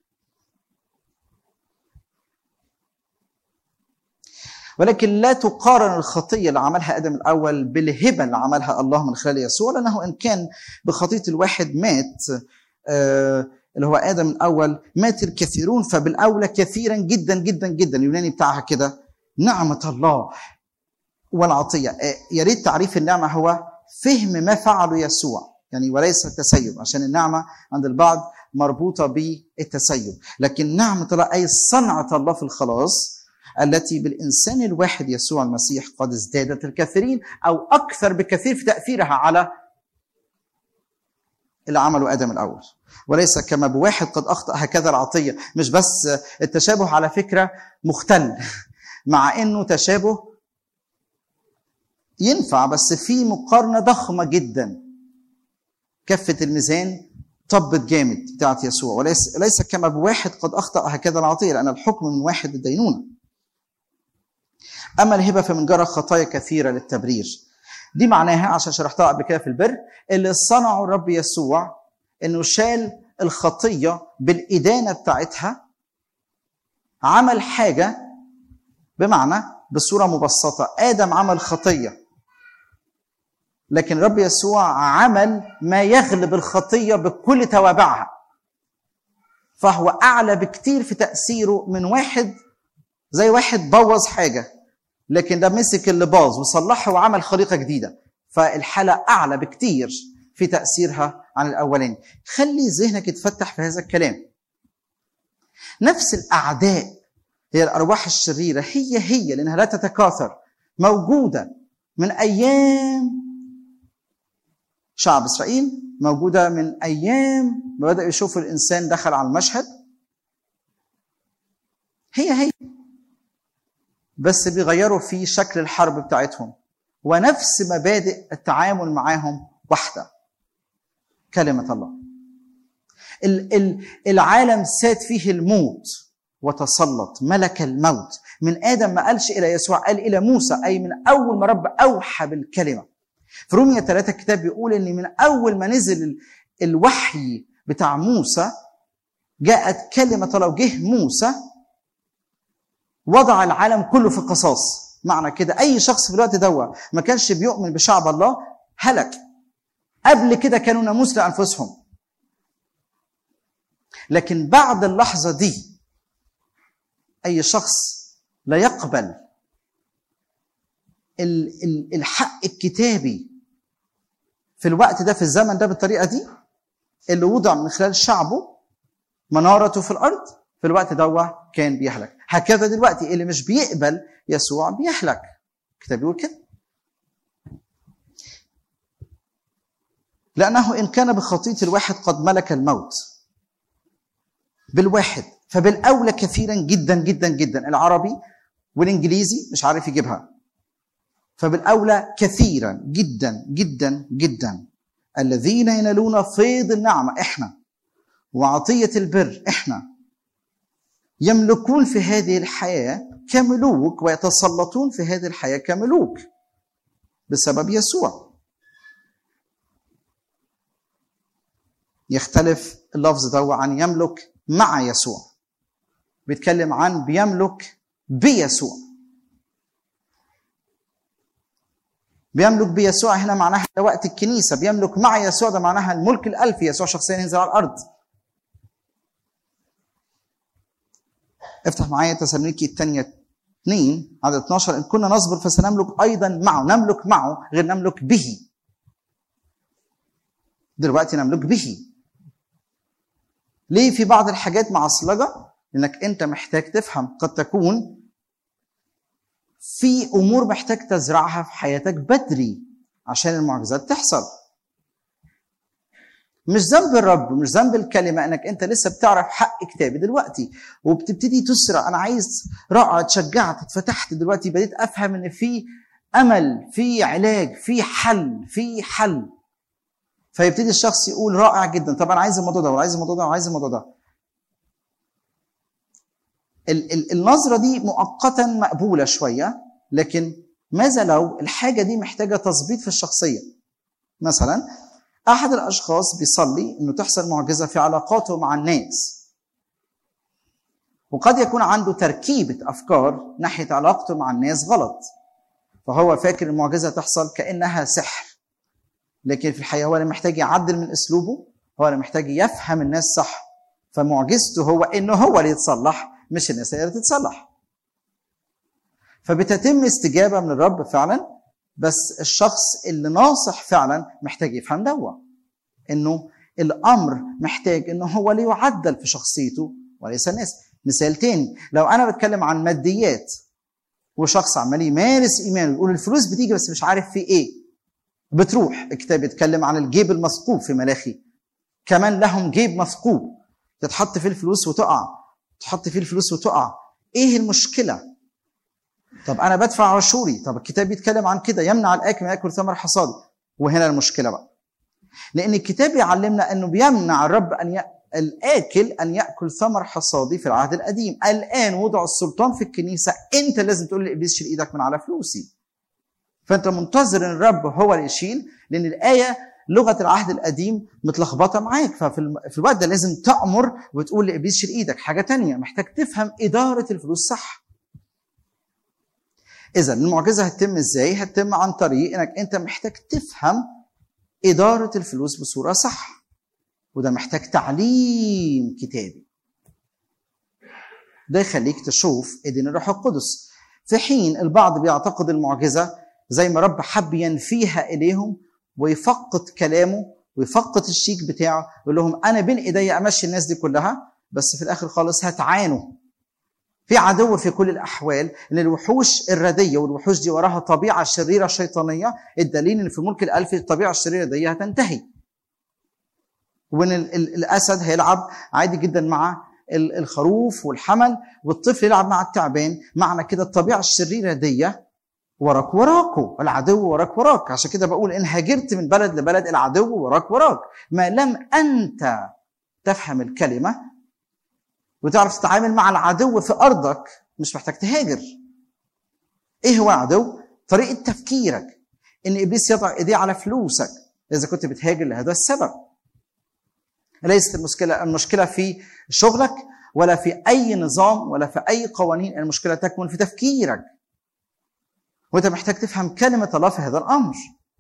ولكن لا تقارن الخطية اللي عملها آدم الأول بالهبة اللي عملها الله من خلال يسوع، لأنه إن كان بخطية الواحد مات اللي هو آدم الأول مات الكثيرون، فبالأولى كثيرا جدا جدا جدا، اليوناني بتاعها كده، نعمة الله والعطية. يا ريت تعريف النعمة هو فهم ما فعله يسوع، يعني وليس التسيب، عشان النعمة عند البعض مربوطة بالتسيب، لكن نعمة الله أي صنعة الله في الخلاص التي بالإنسان الواحد يسوع المسيح قد ازدادت الكثيرين أو أكثر بكثير في تأثيرها على اللي عمله آدم الأول. وليس كما بواحد قد أخطأ هكذا العطية. مش بس التشابه على فكرة مختل، مع أنه تشابه ينفع، بس في مقارنة ضخمة جدا. كفة الميزان طبت جامد بتاعت يسوع. وليس كما بواحد قد أخطأ هكذا العطية، لأن الحكم من واحد الدينونة. أما الهبة فمن جرى خطايا كثيرة للتبرير. دي معناها عشان شرحتها قبل كده في البر، اللي صنعه الرب يسوع إنه شال الخطية بالإدانة بتاعتها، عمل حاجة، بمعنى بصورة مبسطة آدم عمل خطية، لكن الرب يسوع عمل ما يغلب الخطية بكل توابعها. فهو أعلى بكتير في تأثيره من واحد زي واحد بوظ حاجة، لكن ده مسك اللي باظ وصلحه وعمل خليقة جديدة. فالحالة أعلى بكتير في تأثيرها عن الأولين. خلي ذهنك يتفتح في هذا الكلام. نفس الأعداء هي الأرواح الشريرة، هي لأنها لا تتكاثر، موجودة من أيام شعب إسرائيل، موجودة من أيام ما بدأ يشوف الإنسان دخل على المشهد. هي بس بيغيروا في شكل الحرب بتاعتهم، ونفس مبادئ التعامل معاهم واحدة، كلمة الله. العالم ساد فيه الموت وتسلط ملك الموت. من آدم ما قالش إلى يسوع، قال إلى موسى، أي من أول ما رب أوحى بالكلمة. في رومية 3 الكتاب بيقول إن من أول ما نزل الوحي بتاع موسى جاءت كلمة الله، وجه موسى وضع العالم كله في قصاص. معنى كده أي شخص في الوقت ده ما كانش بيؤمن بشعب الله هلك. قبل كده كانوا ناموس لأنفسهم، لكن بعد اللحظة دي أي شخص لا يقبل الحق الكتابي في الوقت ده، في الزمن ده، بالطريقة دي اللي وضع من خلال شعبه، منارته في الارض، في الوقت ده كان بيهلك. هكذا دلوقتي اللي مش بيقبل يسوع بيهلك. الكتاب بيقول كده. لأنه إن كان بخطية الواحد قد ملك الموت بالواحد، فبالأولى كثيرا جدا جدا جدا. العربي والإنجليزي مش عارف يجيبها. فبالأولى كثيرا جدا جدا جدا الذين ينالون فيض النعمة إحنا وعطية البر إحنا يملكون في هذه الحياة كملوك ويتسلطون في هذه الحياة كملوك بسبب يسوع. يختلف اللفظ ده عن يملك مع يسوع. بيتكلم عن بيملك بيسوع. بيملك بيسوع هنا معناها ده وقت الكنيسة. بيملك مع يسوع ده معناها الملك الألفي، يسوع شخصيا ينزل على الأرض. افتح معايا تسالونيكي الثانية 2 عدد 12. إن كنا نصبر فسنملك أيضا معه. نملك معه غير نملك به. دلوقتي نملك به. ليه في بعض الحاجات معصلجة؟ لأنك أنت محتاج تفهم. قد تكون في أمور محتاج تزرعها في حياتك بدري عشان المعجزات تحصل. مش ذنب الرب، مش ذنب الكلمة انك انت لسه بتعرف حق كتابي دلوقتي وبتبتدي تسرع. انا عايز رائع، اتشجعت، اتفتحت دلوقتي، بديت افهم ان في امل، في علاج، في حل. فيبتدي الشخص يقول رائع جدا، طب انا عايز الموضوع ده وعايز الموضوع ده وعايز الموضوع ده. النظرة دي مؤقتا مقبولة شوية، لكن ماذا لو الحاجة دي محتاجة تظبيط في الشخصية؟ مثلا أحد الأشخاص بيصلي إنه تحصل معجزة في علاقاته مع الناس، وقد يكون عنده تركيبة أفكار ناحية علاقته مع الناس غلط، فهو فاكر المعجزة تحصل كأنها سحر، لكن في الحقيقة هو اللي محتاج يعدل من أسلوبه، هو اللي محتاج يفهم الناس صح. فمعجزته هو إنه هو اللي يتصلح، مش الناس اللي تتصلح. فبتتم استجابة من الرب فعلا، بس الشخص اللي ناصح فعلا محتاج يفهم دوا انه الامر محتاج انه هو اللي يعدل في شخصيته وليس الناس. مثال تاني، لو انا بتكلم عن ماديات وشخص عمال يمارس ايمانه يقول الفلوس بتيجي بس مش عارف في ايه بتروح. الكتاب بيتكلم عن الجيب المثقوب في ملاخي، كمان لهم جيب مثقوب تتحط فيه الفلوس وتقع، تحط فيه الفلوس وتقع. ايه المشكله؟ طب أنا بدفع عشوري. طب الكتاب بيتكلم عن كده، يمنع الآكل من يأكل ثمر حصاده. وهنا المشكلة بقى، لأن الكتاب يعلمنا أنه بيمنع الرب الآكل أن يأكل ثمر حصادي في العهد القديم. الآن وضع السلطان في الكنيسة، أنت لازم تقول لإبليس شيل إيدك من على فلوسي. فأنت منتظر أن الرب هو اللي يشيل، لأن الآية لغة العهد القديم متلخبطة معاك. ففي الوقت ده لازم تأمر وتقول لإبليس شيل إيدك. حاجة تانية، محتاج تفهم إدارة الفلوس صح. إذا المعجزة هتتم إزاي؟ هتتم عن طريق إنك أنت محتاج تفهم إدارة الفلوس بصورة صح، وده محتاج تعليم كتابي. ده يخليك تشوف إيدين الروح القدس. في حين البعض بيعتقد المعجزة زي ما رب حب ينفيها إليهم ويفقد كلامه ويفقد الشيك بتاعه، يقول لهم أنا بين إيدي أمشي الناس دي كلها، بس في الآخر خالص هتعانوا. في عدو في كل الأحوال، إن الوحوش الردية والوحوش دي وراها طبيعة شريرة شيطانية. الدليل إن في ملك الألف الطبيعة الشريرة دي هتنتهي، وإن الأسد هيلعب عادي جدا مع الخروف والحمل، والطفل يلعب مع التعبان. معنى كده الطبيعة الشريرة دي وراكوا، العدو وراك. عشان كده بقول إن هاجرت من بلد لبلد العدو وراك. ما لم أنت تفهم الكلمة وتعرف تتعامل مع العدو في أرضك، مش محتاج تهاجر. إيه هو عدو؟ طريقة تفكيرك، إن إبليس يضع إيديه على فلوسك إذا كنت بتهاجر لهذا السبب. ليست المشكلة في شغلك ولا في أي نظام ولا في أي قوانين، المشكلة تكمن في تفكيرك، وأنت محتاج تفهم كلمة الله في هذا الأمر.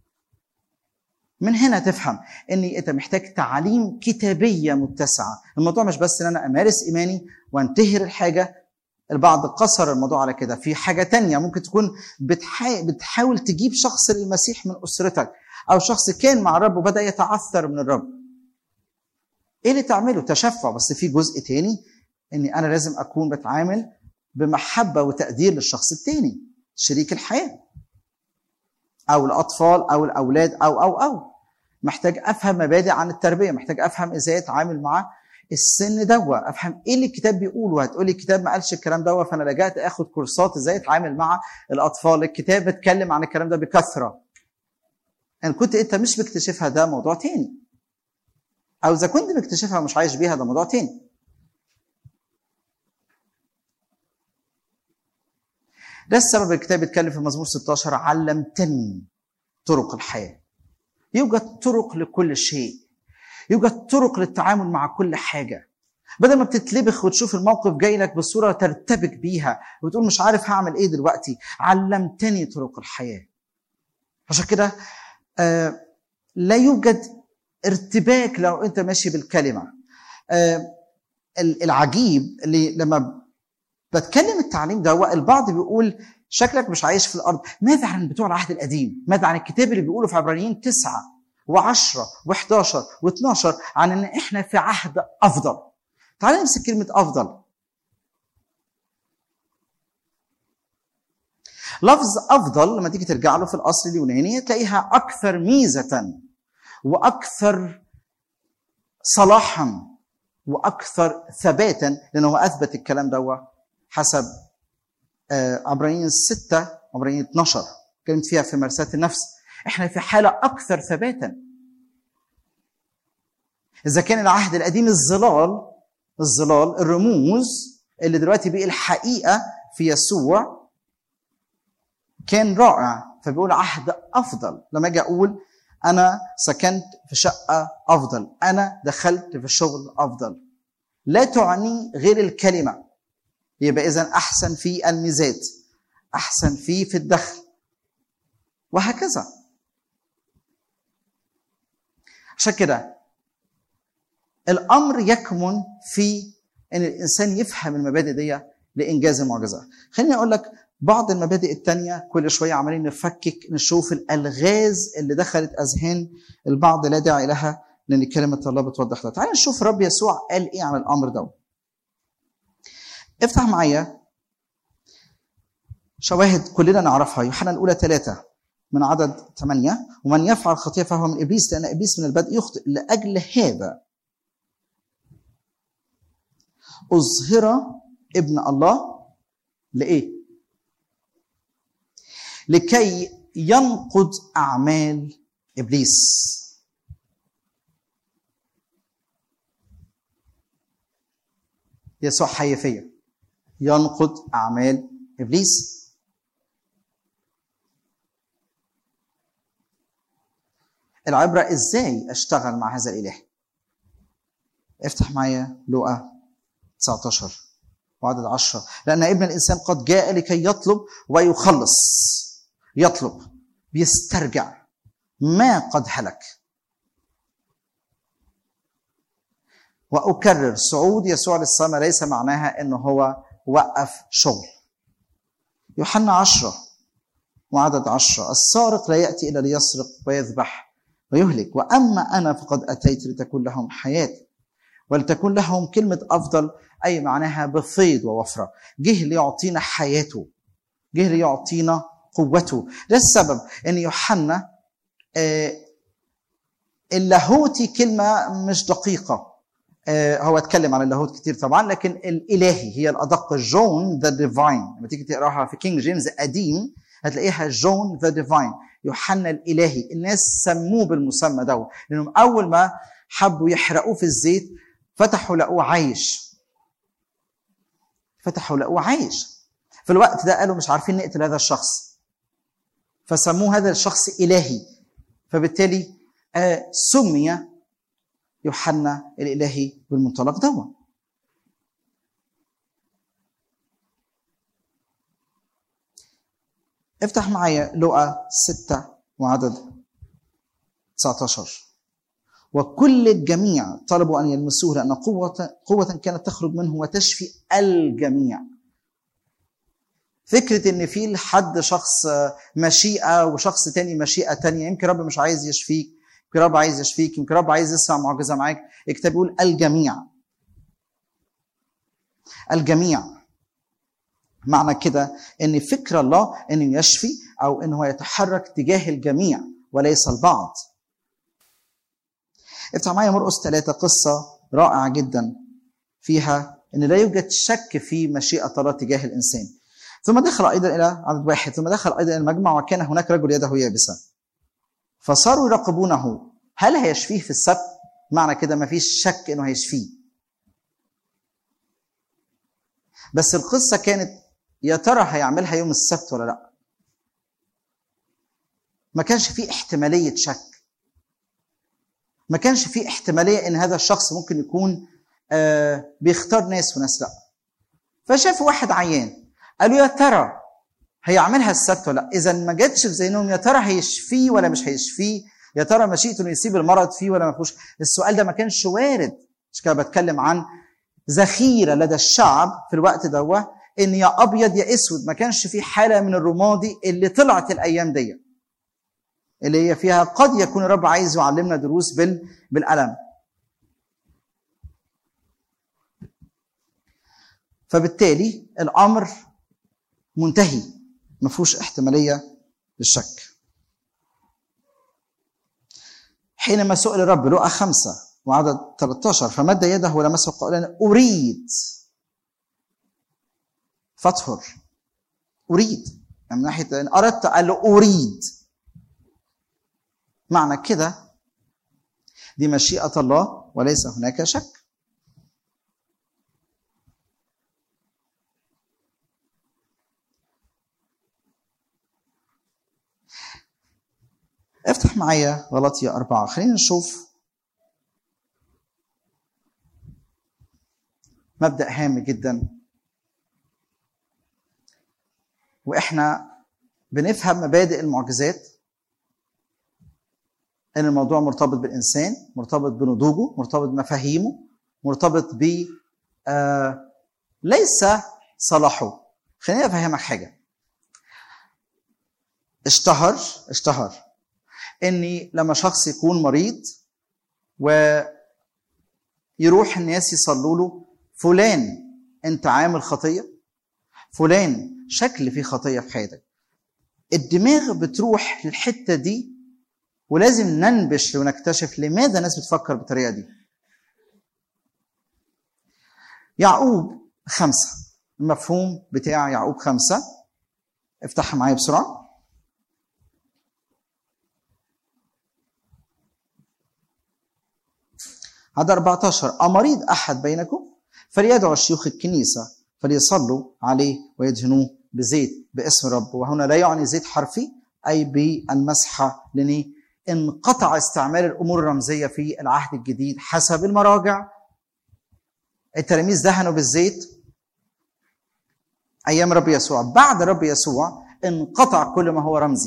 من هنا تفهم ان انت محتاج تعليم كتابيه متسعه. الموضوع مش بس ان انا امارس ايماني وانتهر الحاجه. البعض قصر الموضوع على كده. في حاجه تانية، ممكن تكون بتحاول تجيب شخص للمسيح من اسرتك، او شخص كان مع الرب وبدا يتعثر من الرب، ايه اللي تعمله؟ تشفع. بس في جزء تاني اني انا لازم اكون بتعامل بمحبة وتقدير للشخص التاني، شريك الحياة او الاطفال او الاولاد او محتاج افهم مبادئ عن التربية، محتاج افهم ازاي اتعامل مع السن دوا، افهم ايه اللي الكتاب بيقوله. هتقولي الكتاب ما قالش الكلام دوا، فانا لجأت اخد كورسات ازاي اتعامل مع الاطفال. الكتاب بيتكلم عن الكلام ده بكثرة. ان كنت انت مش بتكتشفها ده موضوع تاني، او اذا كنت بتكتشفها ومش عايش بيها ده موضوع تاني. ده السبب الكتاب بيتكلم في مزمور 16 علمتني طرق الحياة. يوجد طرق لكل شيء، يوجد طرق للتعامل مع كل حاجة. بدل ما بتتلبخ وتشوف الموقف جاي لك بصورة ترتبك بيها وتقول مش عارف هعمل ايه دلوقتي، علمتني طرق الحياة. عشان كده لا يوجد ارتباك لو انت ماشي بالكلمة. العجيب اللي لما بتكلم التعليم ده البعض بيقول شكلك مش عايش في الأرض. ماذا عن بتوع العهد القديم؟ ماذا عن الكتاب اللي بيقوله في عبرانيين 9 و10 و11 و12 عن ان احنا في عهد افضل؟ تعالى نمسك كلمة افضل. لفظ افضل لما تيجي ترجع له في الاصل اليوناني تلاقيها اكثر ميزة واكثر صلاحا واكثر ثباتا، لانه اثبت الكلام ده حسب عبرانيين 6 عبرانيين 12 كلمت فيها في مرسات النفس. احنا في حالة اكثر ثباتا. اذا كان العهد القديم الظلال الرموز اللي دلوقتي بقى الحقيقة في يسوع كان رائع، فبيقول عهد افضل. لما اجي اقول انا سكنت في شقة افضل، انا دخلت في شغل افضل، لا تعني غير الكلمة. يبقى اذا احسن في الميزات، احسن في الدخل، وهكذا. عشان كده الامر يكمن في ان الانسان يفهم المبادئ دي لانجاز المعجزه. خليني اقول لك بعض المبادئ التانية. كل شويه عمالين نفكك نشوف الالغاز اللي دخلت اذهان البعض لا داعي لها، لان كلمه الله بتوضح ده. تعالى نشوف رب يسوع قال ايه عن الامر ده. افتح معايا شواهد كلنا نعرفها. يوحنا الاولى 3 من عدد 8: ومن يفعل خطيئة فهو من ابليس، لان ابليس من البدء يخطئ. لاجل هذا أظهر ابن الله لإيه؟ لكي ينقض أعمال إبليس. يسوع حي فيا ينقض أعمال إبليس. العبرة إزاي أشتغل مع هذا الإله. افتح معايا لوقا 19 وعدد 10: لأن ابن الإنسان قد جاء لكي يطلب ويخلص. يطلب، بيسترجع ما قد هلك. وأكرر، صعود يسوع للسماء ليس معناها أنه هو وقف شغل. يوحنا 10 وعدد 10: السارق لا يأتي إلا ليسرق ويذبح ويهلك، وأما أنا فقد أتيت لتكون لهم حياة ولتكون لهم كلمة أفضل، أي معناها بفيض ووفرة. جه ليعطينا حياته، جه ليعطينا قوته. ده السبب أن يوحنا اللاهوتي كلمة مش دقيقة. هو اتكلم عن اللاهوت كتير طبعا، لكن الإلهي هي الأدق. جون ذا ديفاين، لما تيجي تقراها في كينج جيمس قديم هتلاقيها جون ذا ديفاين، يوحنا الإلهي. الناس سموه بالمسمى ده لأنهم أول ما حبوا يحرقوه في الزيت فتحوا لقوه عايش. فتحوا لقوه عايش. في الوقت ده قالوا مش عارفين نقتل هذا الشخص، فسموه هذا الشخص إلهي. فبالتالي سمي يوحنا الإلهي بالمنطلق ده. افتح معايا لوقا 6 وعدد 19: وكل الجميع طلبوا أن يلمسوه لأن قوة كانت تخرج منه وتشفي الجميع. فكرة إن في لحد شخص مشيئة وشخص تاني مشيئة تانية، يمكن رب مش عايز يشفيك، يمكن رب عايز يشفيك، يمكن رب عايز يصنع معجزه معاك. الكتاب بيقول الجميع. الجميع معنى كده ان فكر الله انه يشفي او انه يتحرك تجاه الجميع وليس البعض. افتح معايا مرقس 3، قصه رائعه جدا فيها ان لا يوجد شك في مشيئه الله تجاه الانسان. ثم دخل ايضا الى عدد 1، ثم دخل ايضا الى المجمع وكان هناك رجل يده يابسه فصاروا يراقبونه هل هيشفيه في السبت. معنى كده ما فيش شك انه هيشفيه، بس القصه كانت يا ترى هيعملها يوم السبت ولا لا. ما كانش فيه احتماليه شك، ما كانش فيه احتماليه ان هذا الشخص ممكن يكون بيختار ناس وناس لا. فشاف واحد عيان قالوا يا ترى هيعملها السبت ولا لا. اذا ما جاتش في ذهنهم يا ترى هيشفيه ولا مش هيشفيه، يا ترى مشيئته انه يسيب المرض فيه ولا ما فيهوش. السؤال ده ما كانش وارد. مش كده بتكلم عن ذخيره لدى الشعب في الوقت دوت ان يا ابيض يا اسود. ما كانش في حاله من الرمادي اللي طلعت الايام دي اللي هي فيها قد يكون الرب عايز يعلمنا دروس بالالم. فبالتالي الامر منتهي، ما فيهوش احتماليه للشك. حينما سئل الرب لوقا 5 وعدد 13 فمد يده ولمسه قائلا اريد فاطهر. اريد يعني من ناحيه ان اردت قال له اريد. معنى كده دي مشيئه الله وليس هناك شك. افتح معايا غلاطية 4. خلينا نشوف مبدأ هام جدا واحنا بنفهم مبادئ المعجزات، ان الموضوع مرتبط بالانسان، مرتبط بنضوجه، مرتبط بمفاهيمه، مرتبط ب ليس صلاحه. خليني افهمك حاجه. اشتهر اني لما شخص يكون مريض ويروح الناس يصلوا له فلان انت عامل خطيه، فلان شكل فيه خطيه في حياتك، الدماغ بتروح للحته دي ولازم ننبش ونكتشف لماذا الناس بتفكر بالطريقه دي. يعقوب 5، المفهوم بتاع يعقوب 5 افتحها معايا بسرعه. عدد 14 أمريض أحد بينكم فليدعو شيوخ الكنيسة فليصلوا عليه ويدهنوه بزيت باسم رب. وهنا لا يعني زيت حرفي أي بالمسحة، لأن انقطع استعمال الأمور الرمزية في العهد الجديد حسب المراجع. التلاميذ دهنوا بالزيت أيام رب يسوع، بعد رب يسوع انقطع كل ما هو رمزي.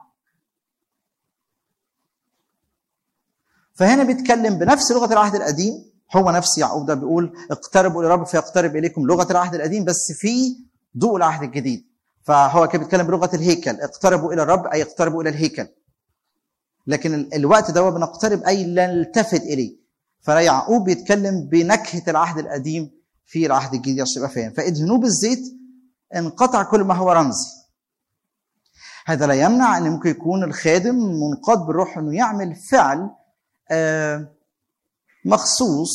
فهنا بيتكلم بنفس لغة العهد القديم، هو نفس يعقوب ده بيقول اقتربوا إلى رب فيقترب إليكم، لغة العهد القديم بس في ضوء العهد الجديد. فهو كان بيتكلم بلغة الهيكل، اقتربوا إلى الرب أي اقتربوا إلى الهيكل. لكن الوقت ده بنقترب أي نلتفت إليه. فيعقوب بيتكلم بنكهة العهد القديم في العهد الجديد عشان تبقى فاهم. فادهنوه بالزيت انقطع كل ما هو رمزي. هذا لا يمنع أن ممكن يكون الخادم منقاد بالروح أنه يعمل فعل مخصوص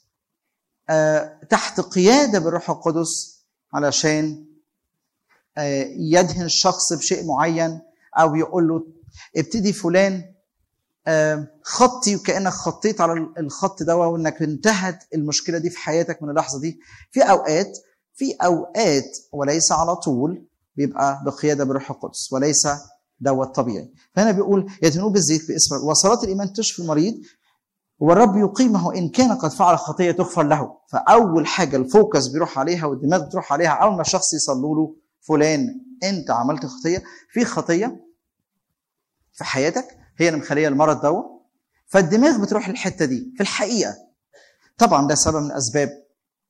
تحت قيادة بالروح القدس علشان يدهن الشخص بشيء معين، أو يقول له ابتدي فلان خطي وكأنك خطيت على الخط ده وانك انتهت المشكلة دي في حياتك من اللحظة دي. في أوقات وليس على طول بيبقى بقيادة بالروح القدس وليس دوت طبيعي. فهنا بيقول يدهنوه بالزيت باسم رب وصلاة الإيمان تشفي المريض والرب يقيمه إن كان قد فعل خطية تغفر له. فأول حاجة الفوكس بيروح عليها والدماغ بتروح عليها أول ما الشخص يصلوا له فلان أنت عملت خطية، في خطية في حياتك هي اللي مخليه المرض دوت. فالدماغ بتروح للحتة دي. في الحقيقة طبعا ده سبب من الأسباب،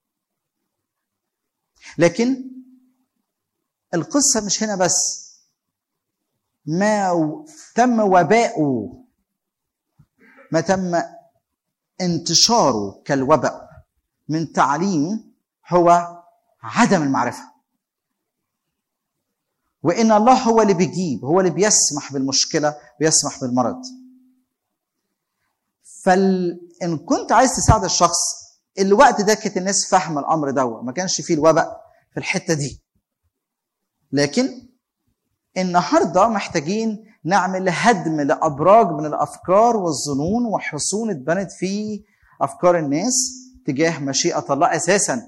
لكن القصة مش هنا بس. ما تم وباؤه ما تم انتشاره كالوباء من تعليم هو عدم المعرفة، وإن الله هو اللي بيجيب، هو اللي بيسمح بالمشكلة ويسمح بالمرض. فإن كنت عايز تساعد الشخص، الوقت ده كانت الناس فاهمة الأمر ده، ما كانش فيه الوباء في الحتة دي. لكن النهاردة محتاجين نعمل هدم لأبراج من الأفكار والظنون وحصون اتبنت في أفكار الناس تجاه مشيئة الله أساسا.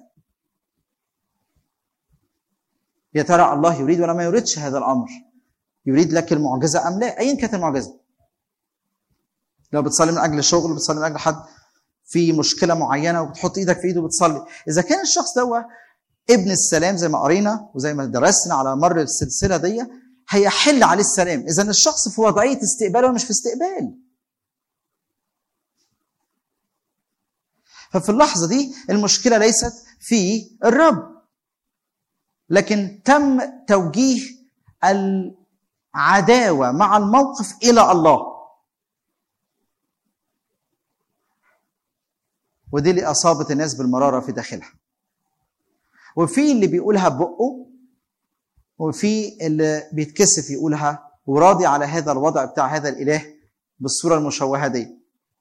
يا ترى الله يريد ولا ما يريدش هذا الأمر؟ يريد لك المعجزة أم لا؟ أيا كانت المعجزة. لو بتصلي من أجل شغل، بتصلي من أجل حد في مشكلة معينة وبتحط إيدك في إيده وبتصلي، إذا كان الشخص ده ابن السلام زي ما قرينا وزي ما درسنا على مر السلسلة دي، هيحل عليه السلام. إذا الشخص في وضعية استقبال ولا مش في استقبال. ففي اللحظة دي المشكلة ليست في الرب، لكن تم توجيه العداوة مع الموقف إلى الله. ودي اللي أصابت الناس بالمرارة في داخلها. وفي اللي بيقولها ببقه، وفي اللي بيتكسف يقولها وراضي على هذا الوضع بتاع هذا الإله بالصورة المشوهة دي،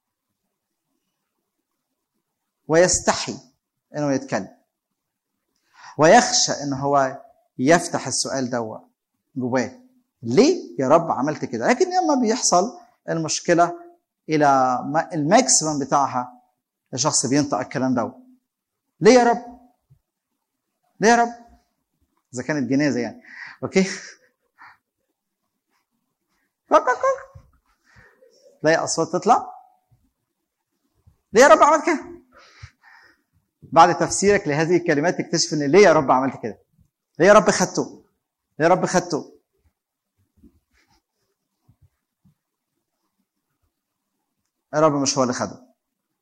ويستحي إنه يتكلم، ويخشى إنه هو يفتح السؤال ده جواه، ليه يا رب عملت كده؟ لكن لما بيحصل المشكلة إلى الماكسيمم بتاعها، الشخص بينطق الكلام ده، ليه يا رب؟ ليه يا رب؟ إذا كانت جنازة يعني، أوكي؟ تلاقي أصوات تطلع، ليه يا رب عملت كده؟ بعد تفسيرك لهذه الكلمات تكتشف إن ليه يا رب عملت كده؟ ليه يا رب خدته؟ ليه يا رب خدته؟ يا رب مش هو اللي خده.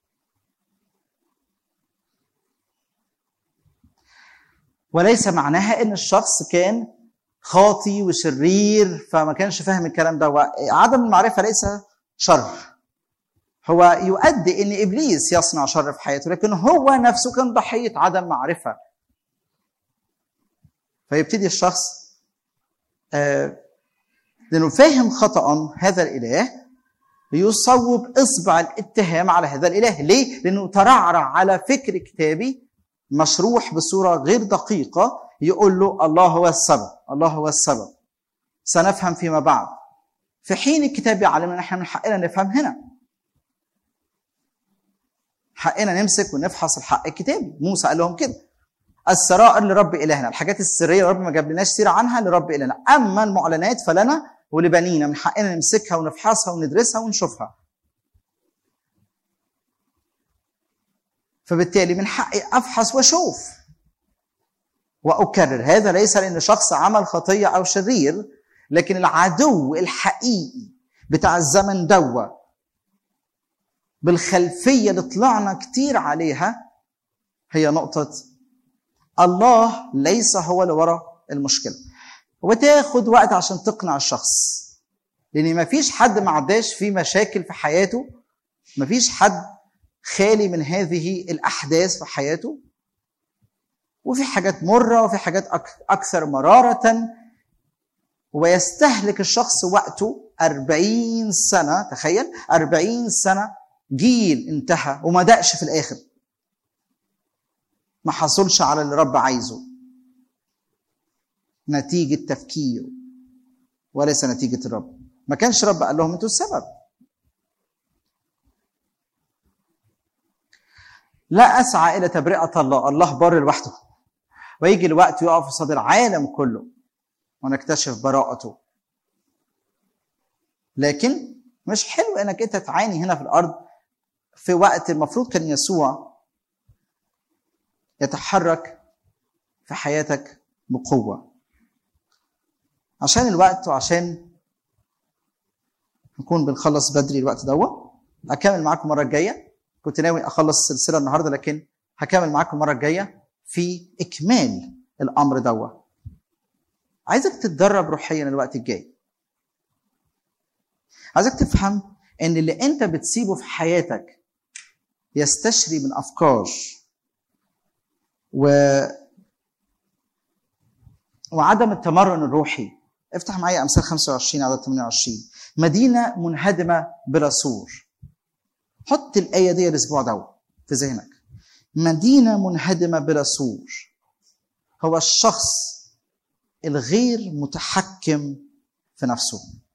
وليس معناها ان الشخص كان خاطي وشرير فما كانش فاهم الكلام ده. عدم المعرفة ليس شر، هو يؤدي ان ابليس يصنع شر في حياته، لكن هو نفسه كان ضحية عدم معرفة. فيبتدي الشخص لانه فاهم خطأ هذا الاله يصوب اصبع الاتهام على هذا الاله. ليه؟ لانه ترعرع على فكر كتابي مشروح بصورة غير دقيقة، يقول له الله هو السبب، الله هو السبب، سنفهم فيما بعد. في حين الكتاب يعلمنا نحن من حقنا نفهم هنا، حقنا نمسك ونفحص الحق الكتابي. موسى قال لهم كده: السرائر لرب إلهنا، الحاجات السرية رب ما جاب لناش سيرة عنها لرب إلهنا، أما المعلنات فلنا ولبنينا، من حقنا نمسكها ونفحصها وندرسها ونشوفها. فبالتالي من حقي أفحص وأشوف وأكرر. هذا ليس لأن شخص عمل خطية أو شرير، لكن العدو الحقيقي بتاع الزمن دوا بالخلفية اللي طلعنا كتير عليها هي نقطة الله ليس هو اللي وراء المشكلة. وتاخد وقت عشان تقنع الشخص، لأن مفيش حد ما عداش في مشاكل في حياته، مفيش حد خالي من هذه الأحداث في حياته، وفي حاجات مرة وفي حاجات أكثر مرارة، ويستهلك الشخص وقته 40 سنة. تخيل 40 سنة جيل انتهى وما دقش في الآخر، ما حصلش على اللي رب عايزه نتيجة تفكيره وليس نتيجة الرب. ما كانش رب قال لهم انتوا السبب. لا أسعى إلى تبرئة الله، الله بر لوحده، ويجي الوقت يقف قصاد العالم كله ونكتشف براءته. لكن مش حلو انك انت تعاني هنا في الارض في وقت المفروض كان يسوع يتحرك في حياتك بقوة. عشان الوقت وعشان نكون بنخلص بدري الوقت دوت، هكمل معاكم المرة الجاية. كنت ناوي أخلص السلسلة النهاردة، لكن هكمل معاكم المرة الجاية في إكمال الأمر دوت. عايزك تتدرب روحيا الوقت الجاي. عايزك تفهم ان اللي انت بتسيبه في حياتك يستشري من افكار وعدم التمرن الروحي. افتح معايا امثال 25 عدد 28. مدينه منهدمه بلا سور. حط الايه دي الاسبوع ده في ذهنك. مدينه منهدمه بلا سور هو الشخص الغير متحكم في نفسه.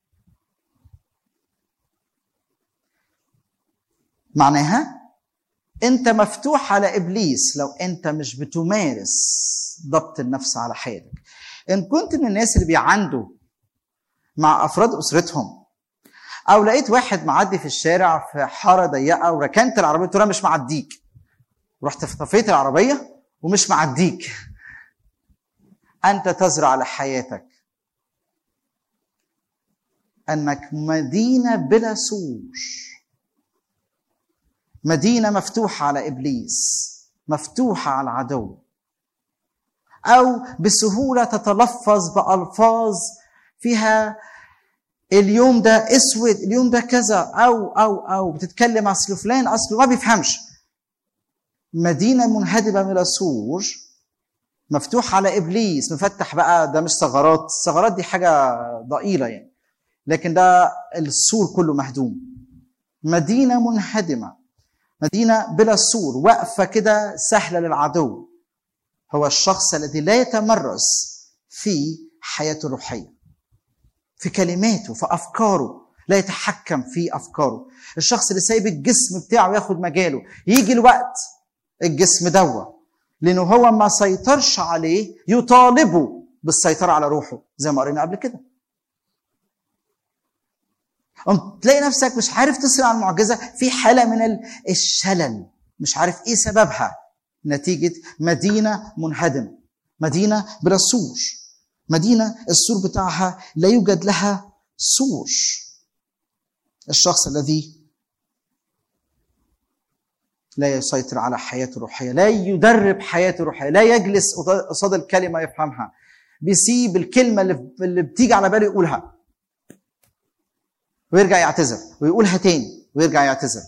معناها انت مفتوح على ابليس لو انت مش بتمارس ضبط النفس على حياتك. ان كنت من الناس اللي بيعاندوا مع افراد اسرتهم، او لقيت واحد معدي في الشارع في حاره ضيقه وركنت العربيه قلت له مش معديك، رحت طفيت العربيه ومش معديك، انت تزرع على حياتك انك مدينه بلا سور، مدينه مفتوحه على ابليس، مفتوحه على العدو، او بسهوله تتلفظ بالفاظ فيها اليوم ده اسود، اليوم ده كذا، او بتتكلم اصل فلان اصله ما بيفهمش. مدينه منهدمه بلا سور مفتوح على ابليس، مفتح بقى. ده مش ثغرات، الثغرات دي حاجه ضئيله يعني، لكن ده السور كله مهدوم. مدينه منهدمه، مدينه بلا سور، واقفه كده سهله للعدو، هو الشخص الذي لا يتمرس في حياته الروحيه، في كلماته، في افكاره، لا يتحكم في افكاره. الشخص اللي سايب الجسم بتاعه ياخد مجاله، يجي الوقت الجسم دوت لانه هو ما سيطرش عليه يطالبه بالسيطره على روحه، زي ما قرينا قبل كده. تلاقي نفسك مش عارف تصل على المعجزه، في حاله من الشلل، مش عارف ايه سببها، نتيجه مدينه منهدمه، مدينه بلا سور، مدينه السور بتاعها لا يوجد لها سور. الشخص الذي لا يسيطر على حياته الروحيه، لا يدرب حياته الروحيه، لا يجلس قصاد الكلمه يفهمها، بيسيب الكلمه اللي بتيجي على باله يقولها ويرجع يعتذر، ويقولها تاني ويرجع يعتذر.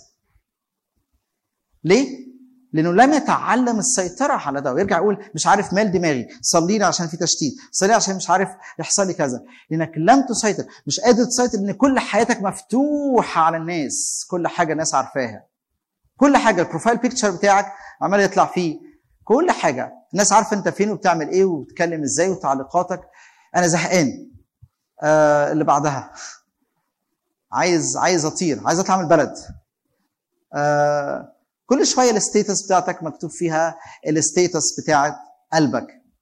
ليه؟ لانه لم يتعلم السيطره على ده، ويرجع يقول مش عارف مال دماغي، صلي لي عشان في تشتيت، صلي لي عشان مش عارف يحصل لي كذا، لانك لم تسيطر، مش قادر تسيطر، ان كل حياتك مفتوحه على الناس، كل حاجه الناس عارفاها، كل حاجه البروفايل بيكتشر بتاعك عمال يطلع فيه، كل حاجه الناس عارفه انت فين وبتعمل ايه وبتتكلم ازاي وتعليقاتك. انا زهقان، اللي بعدها عايز اطير، عايز اطلع من البلد. كل شويه الستيتس بتاعتك مكتوب فيها الستيتس بتاعت قلبك.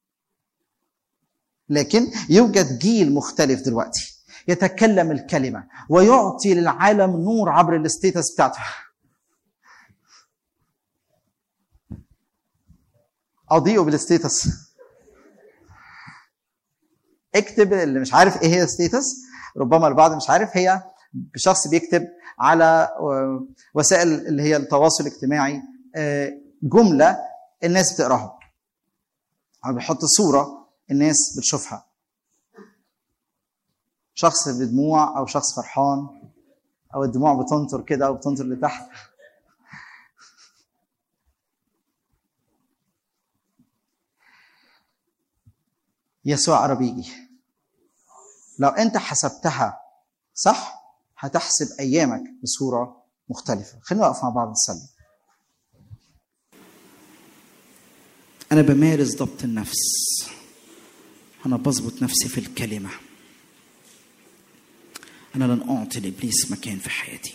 لكن يوجد جيل مختلف دلوقتي يتكلم الكلمه ويعطي للعالم نور عبر الستيتس بتاعته. اضيئوا بالستيتس. اكتب اللي مش عارف ايه هي ستيتس، ربما البعض مش عارف، هي شخص بيكتب على وسائل اللي هي التواصل الاجتماعي جملة الناس بتقراها، أو بيحط صورة الناس بتشوفها، شخص بدموع أو شخص فرحان، أو الدموع بتنطر كده أو بتنطر لتحت. يسوع قرب يجي. لو أنت حسبتها صح هتحسب أيامك بصورة مختلفة. خلينا نقف مع بعض نصلي. أنا بمارس ضبط النفس، أنا بضبط نفسي في الكلمة، أنا لن أعطي لإبليس مكان في حياتي،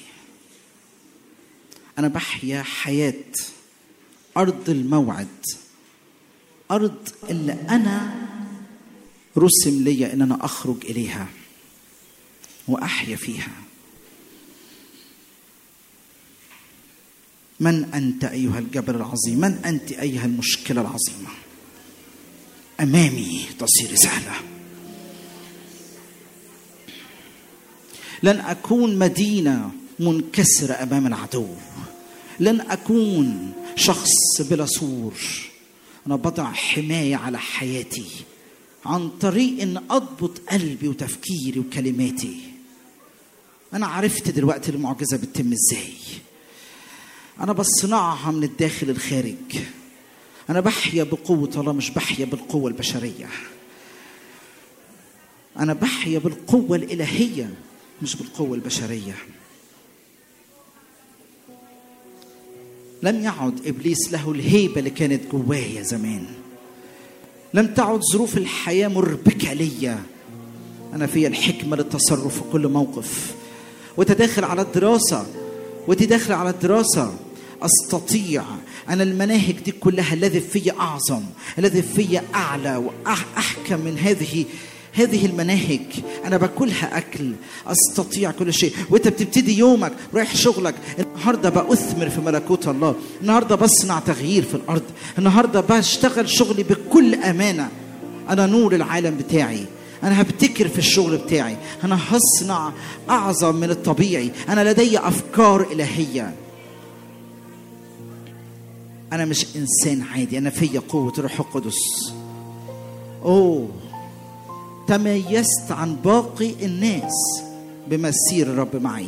أنا بحيا حياة أرض الموعد، أرض اللي أنا رسم لي إن أنا أخرج إليها وأحيا فيها. من أنت أيها الجبل العظيم؟ من أنت أيها المشكلة العظيمة؟ أمامي تصير سهلة. لن أكون مدينة منكسرة أمام العدو، لن أكون شخص بلا سور. أنا بضع حماية على حياتي عن طريق أن أضبط قلبي وتفكيري وكلماتي. أنا عرفت دلوقتي المعجزة بتتم إزاي. أنا بصنعها من الداخل الخارج. أنا بحيا بقوة الله، مش بحيا بالقوة البشرية. أنا بحيا بالقوة الإلهية مش بالقوة البشرية. لم يعد إبليس له الهيبة اللي كانت جوايا زمان. لم تعد ظروف الحياة مربكة ليا. أنا فيا الحكمة للتصرف في كل موقف. وتداخل على الدراسة أستطيع أنا المناهج دي كلها الذي فيا أعظم، الذي فيا أعلى وأحكم من هذه المناهج. أنا باكلها أكل، أستطيع كل شيء. وأنت بتبتدي يومك رايح شغلك، النهاردة بأثمر في ملكوت الله، النهاردة بصنع تغيير في الأرض، النهاردة بشتغل شغلي بكل أمانة. أنا نور العالم بتاعي، أنا هبتكر في الشغل بتاعي، أنا هصنع أعظم من الطبيعي، أنا لدي أفكار إلهية. أنا مش إنسان عادي، أنا فيا قوة الروح القدس. تميزت عن باقي الناس بمسير الرب معي،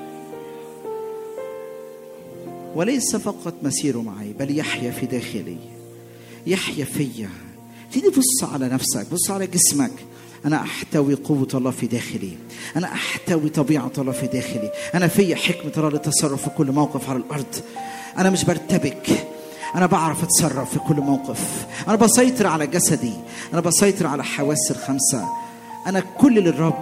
وليس فقط مسيره معي بل يحيا في داخلي، يحيا فيا. تيجي بص على نفسك، بص على جسمك. أنا أحتوي قوة الله في داخلي، أنا أحتوي طبيعة الله في داخلي، أنا فيا حكمة الله للتصرف في كل موقف على الأرض. أنا مش برتبك، أنا بعرف أتصرف في كل موقف. أنا بسيطر على جسدي، أنا بسيطر على حواسي الخمسة. أنا كل للرب.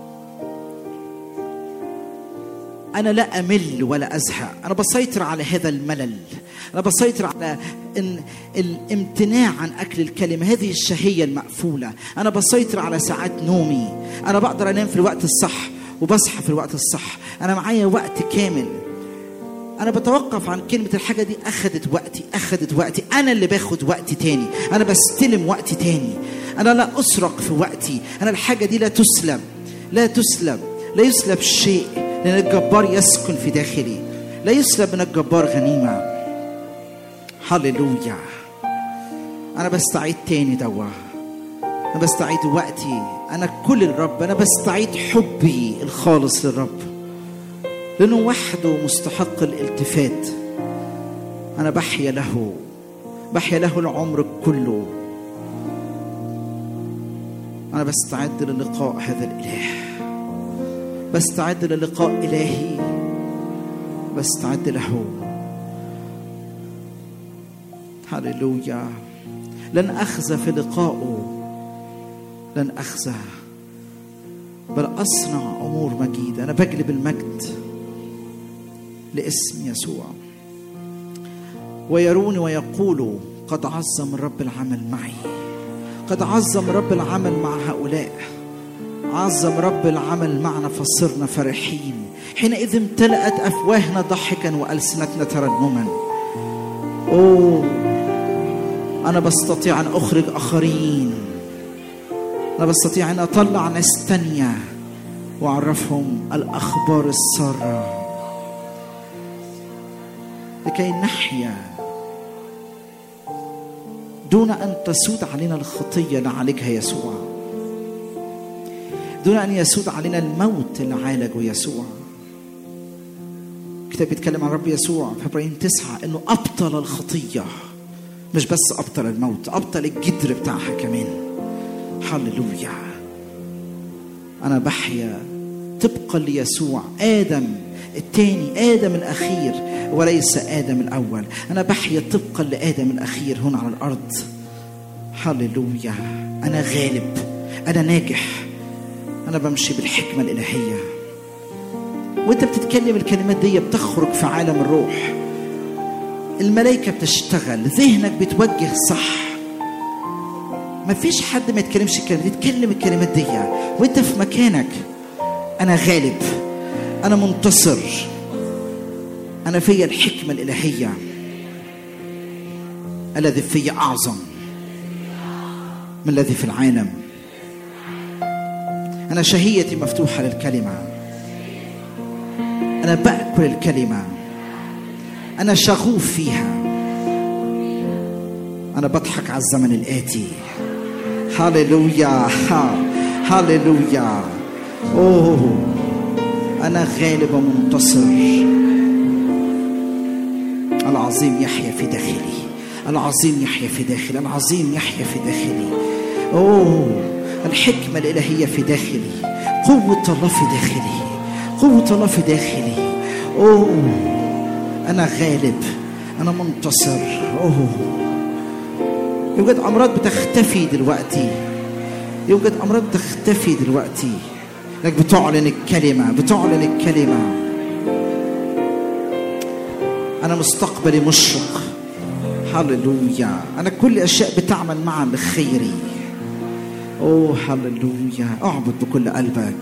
أنا لا أمل ولا أزهق. أنا بسيطر على هذا الملل، أنا بسيطر على الامتناع عن أكل الكلمة، هذه الشهية المقفولة. أنا بسيطر على ساعات نومي، أنا بقدر أنام في الوقت الصح وبصحى في الوقت الصح. أنا معايا وقت كامل. أنا بتوقف عن كلمة الحاجة دي أخذت وقتي. أنا اللي باخد وقتي تاني، أنا بستلم وقتي تاني. أنا لا أسرق في وقتي. أنا الحاجة دي لا يسلب شيء، لأن الجبار يسكن في داخلي. لا يسلب من الجبار غنيمة. هللويا. أنا بستعيد تاني أنا بستعيد وقتي. أنا كل الرب. أنا بستعيد حبي الخالص للرب، لأنه وحده مستحق الالتفات. أنا بحيا له العمر كله. أنا بستعد للقاء هذا الإله، بستعد للقاء إلهي، بستعد له. هللويا. لن أخزى في لقائه، لن أخزى، بل أصنع أمور مجيدة. أنا بجلب المجد لاسم يسوع. ويروني ويقولوا قد عظم الرب العمل معي، قد عظم رب العمل مع هؤلاء، عظم رب العمل معنا فصرنا فرحين. حينئذ امتلأت أفواهنا ضحكا وألسنتنا ترنما. أنا بستطيع أن أخرج آخرين، أنا بستطيع أن أطلع ناس تانية وأعرفهم الأخبار السارة، لكي نحيا دون أن تسود علينا الخطية اللي عالجها يسوع، دون أن يسود علينا الموت اللي عالجه يسوع. الكتاب بيتكلم عن رب يسوع في عبرانيين 9 إنه أبطل الخطية، مش بس أبطل الموت، أبطل الجدر بتاعها كمان. هللويا. أنا بحيا طبقا ليسوع، آدم الثاني، آدم الأخير وليس آدم الأول. أنا بحيا طبقا لآدم الأخير هنا على الأرض. هللويا. أنا غالب، أنا ناجح، أنا بمشي بالحكمة الإلهية. وأنت بتتكلم الكلمات دي بتخرج في عالم الروح، الملائكة بتشتغل، ذهنك بتوجه صح. مفيش حد ما يتكلمش الكلمات دي، تكلم الكلمات دي وأنت في مكانك. أنا غالب، أنا منتصر، أنا فيا الحكمة الإلهية، الذي فيا أعظم من الذي في العالم. أنا شهيتي مفتوحة للكلمة، أنا بأكل الكلمة، أنا شغوف فيها، أنا بضحك على الزمن الآتي. هاليلويا. هاليلويا. أنا غالب ومنتصر. العظيم يحيا في داخلي، العظيم يحيا في داخلي، العظيم يحيا في داخلي. أوه، الحكمة الإلهية في داخلي، قوة الله في داخلي، قوة الله في داخلي. أوه، أنا غالب، أنا منتصر. أوه، يوجد أمراض بتختفي دلوقتي، يوجد أمراض بتختفي دلوقتي لك بتعلن الكلمة، بتعلن الكلمة. أنا مستقبلي مشرق. هللويا. أنا كل أشياء بتعمل معا لخيري. أوه هللويا. أعبد بكل قلبك.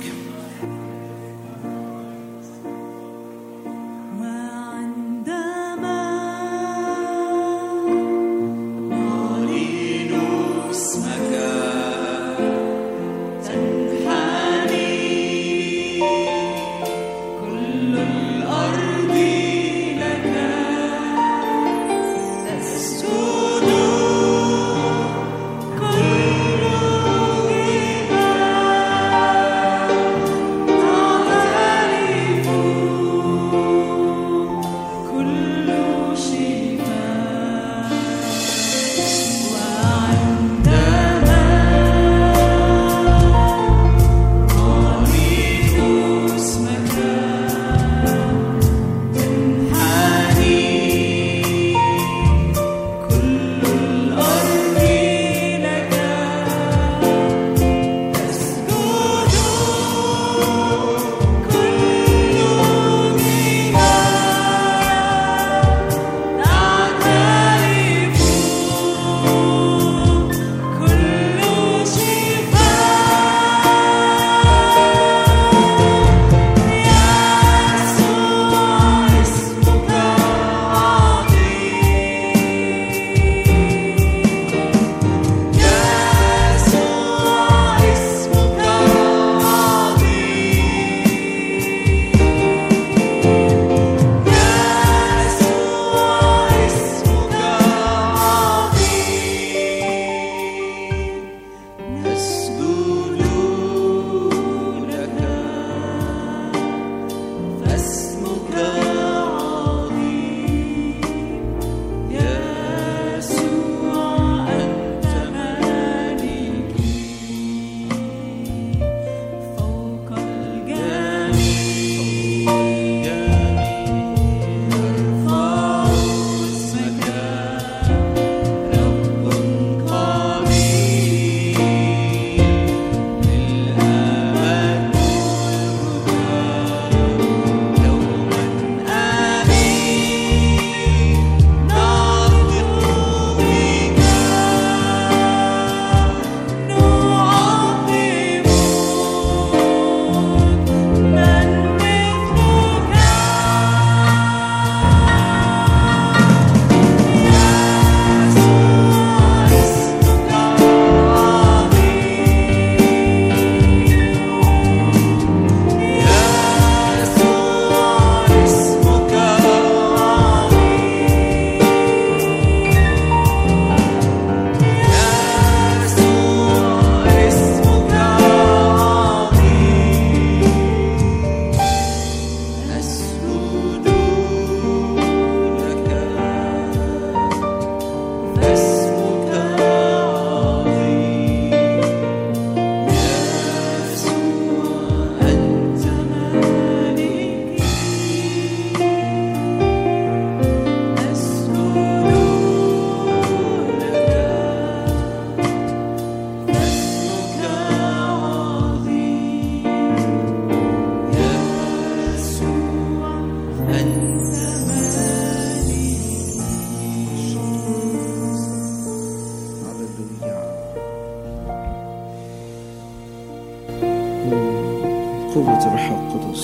قوة الروح القدس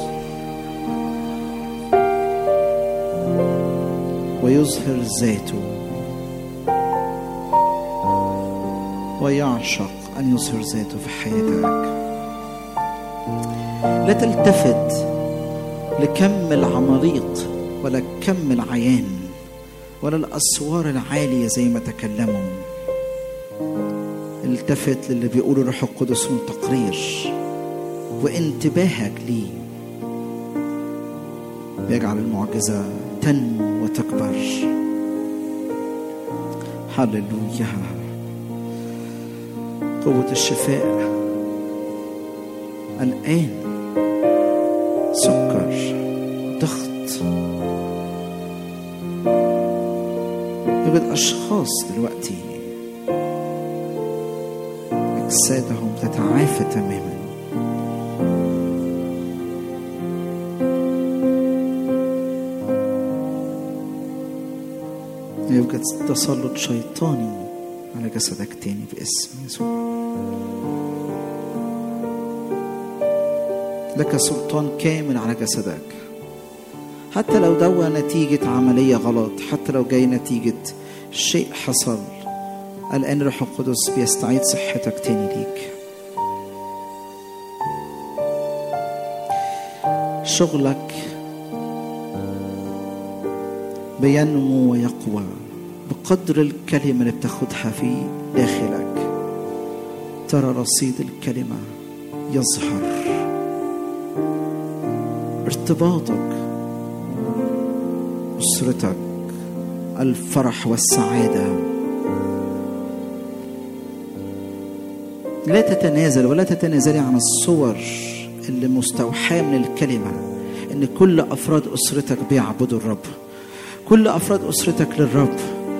ويظهر ذاته ويعشق أن يظهر ذاته في حياتك. لا تلتفت لكم العماليق ولا كم العيان ولا الأسوار العالية زي ما تكلموا. التفت للي بيقوله الروح القدس من تقرير وانتباهك ليه بيجعل المعجزة تنمو وتكبر. هللويا. قوة الشفاء الآن، سكر، ضغط. يوجد أشخاص دلوقتي أجسادهم تتعافى تماما. يوجد تسلط شيطاني على جسدك تاني باسم يسوع. لك سلطان كامل على جسدك، حتى لو دوا نتيجة عملية غلط، حتى لو جاي نتيجة شيء حصل. الآن روح القدس بيستعيد صحتك تاني ليك. شغلك بينمو ويقوى بقدر الكلمة اللي بتاخدها في داخلك. ترى رصيد الكلمة يظهر. ارتباطك، أسرتك، الفرح والسعادة. لا تتنازل ولا تتنازلي عن الصور اللي مستوحاة من الكلمة، إن كل أفراد أسرتك بيعبدوا الرب، كل أفراد أسرتك للرب.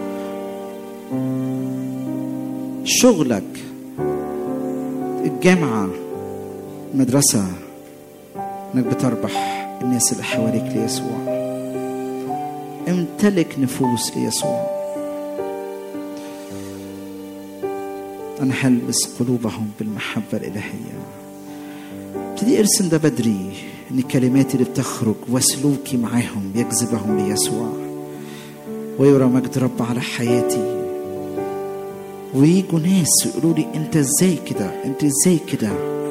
شغلك، الجامعة، مدرسة، إنك بتربح الناس اللي حواليك ليسوع. امتلك نفوس ليسوع. أنا هلبس قلوبهم بالمحبة الإلهية. ابتدي ارسم ده بدري، إن كلماتي اللي بتخرج وسلوكي معاهم يجذبهم ليسوع، ويرى مجد رب على حياتي. ويجوا ناس يقولوا لي أنت إزاي كده، أنت إزاي كده.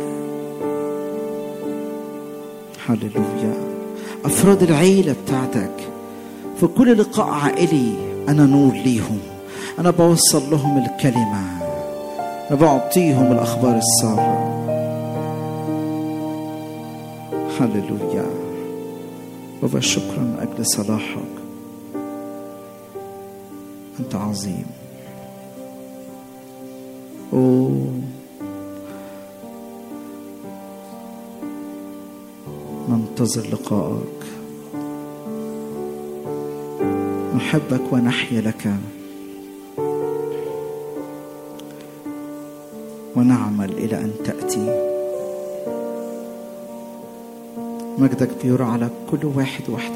هللويا. أفراد العيلة بتاعتك في كل لقاء عائلي أنا نور ليهم، أنا بوصل لهم الكلمة، أنا بعطيهم الأخبار السارة. هللويا. بابا شكرا من أجل صلاحك، أنت عظيم. ننتظر لقائك، نحبك ونحيا لك، ونعمل إلى أن تأتي. مجدك بيرى على كل واحد وحده،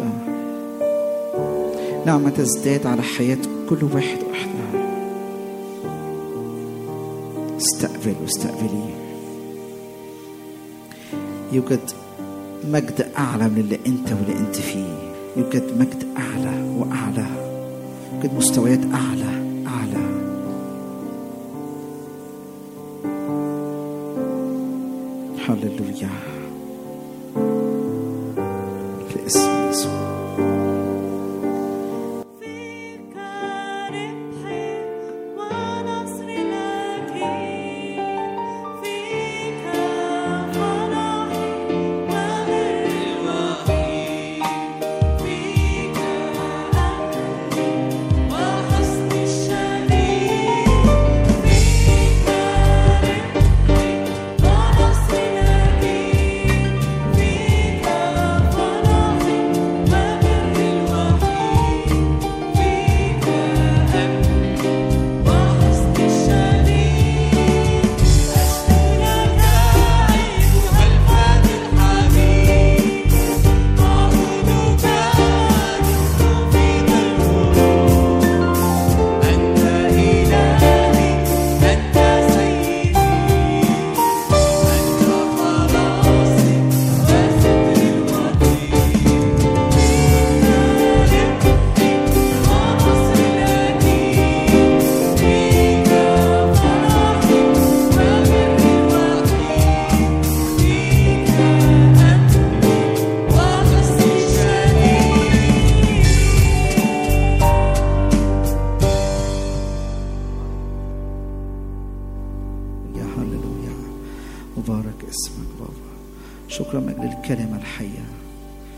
نعمة تزداد على حياة كل واحد وحده. استقبل واستقبلي. يوجد مجد أعلى من اللي أنت واللي أنت فيه. يوجد مجد أعلى وأعلى، يوجد مستويات أعلى أعلى. هللويا. في اسم يسوع.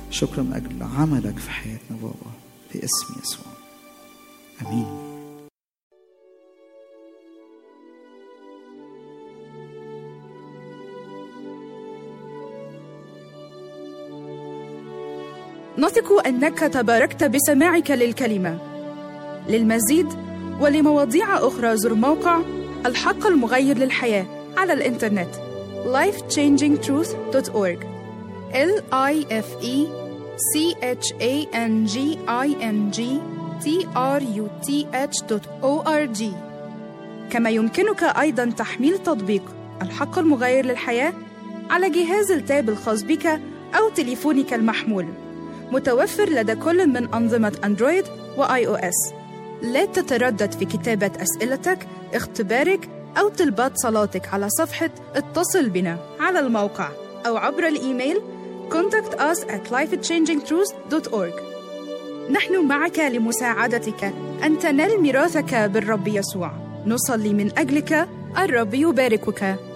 شكرا من أجل عملك في حياتنا بابا، في اسم يسوع، آمين. نثق أنك تباركت بسماعك للكلمة. للمزيد ولمواضيع أخرى زر موقع الحق المغير للحياة على الإنترنت lifechangingtruth.org lifechangingtruth.org. كما يمكنك أيضا تحميل تطبيق الحق المغير للحياة على جهاز التاب الخاص بك أو تليفونك المحمول، متوفر لدى كل من أنظمة أندرويد وآي أو إس. لا تتردد في كتابة أسئلتك، اختبارك أو طلبات صلاتك على صفحة اتصل بنا على الموقع أو عبر الإيميل contact us at lifechangingtruth.org. نحن معك لمساعدتك أن تنال ميراثك بالرب يسوع. نصلي من أجلك. الرب يباركك.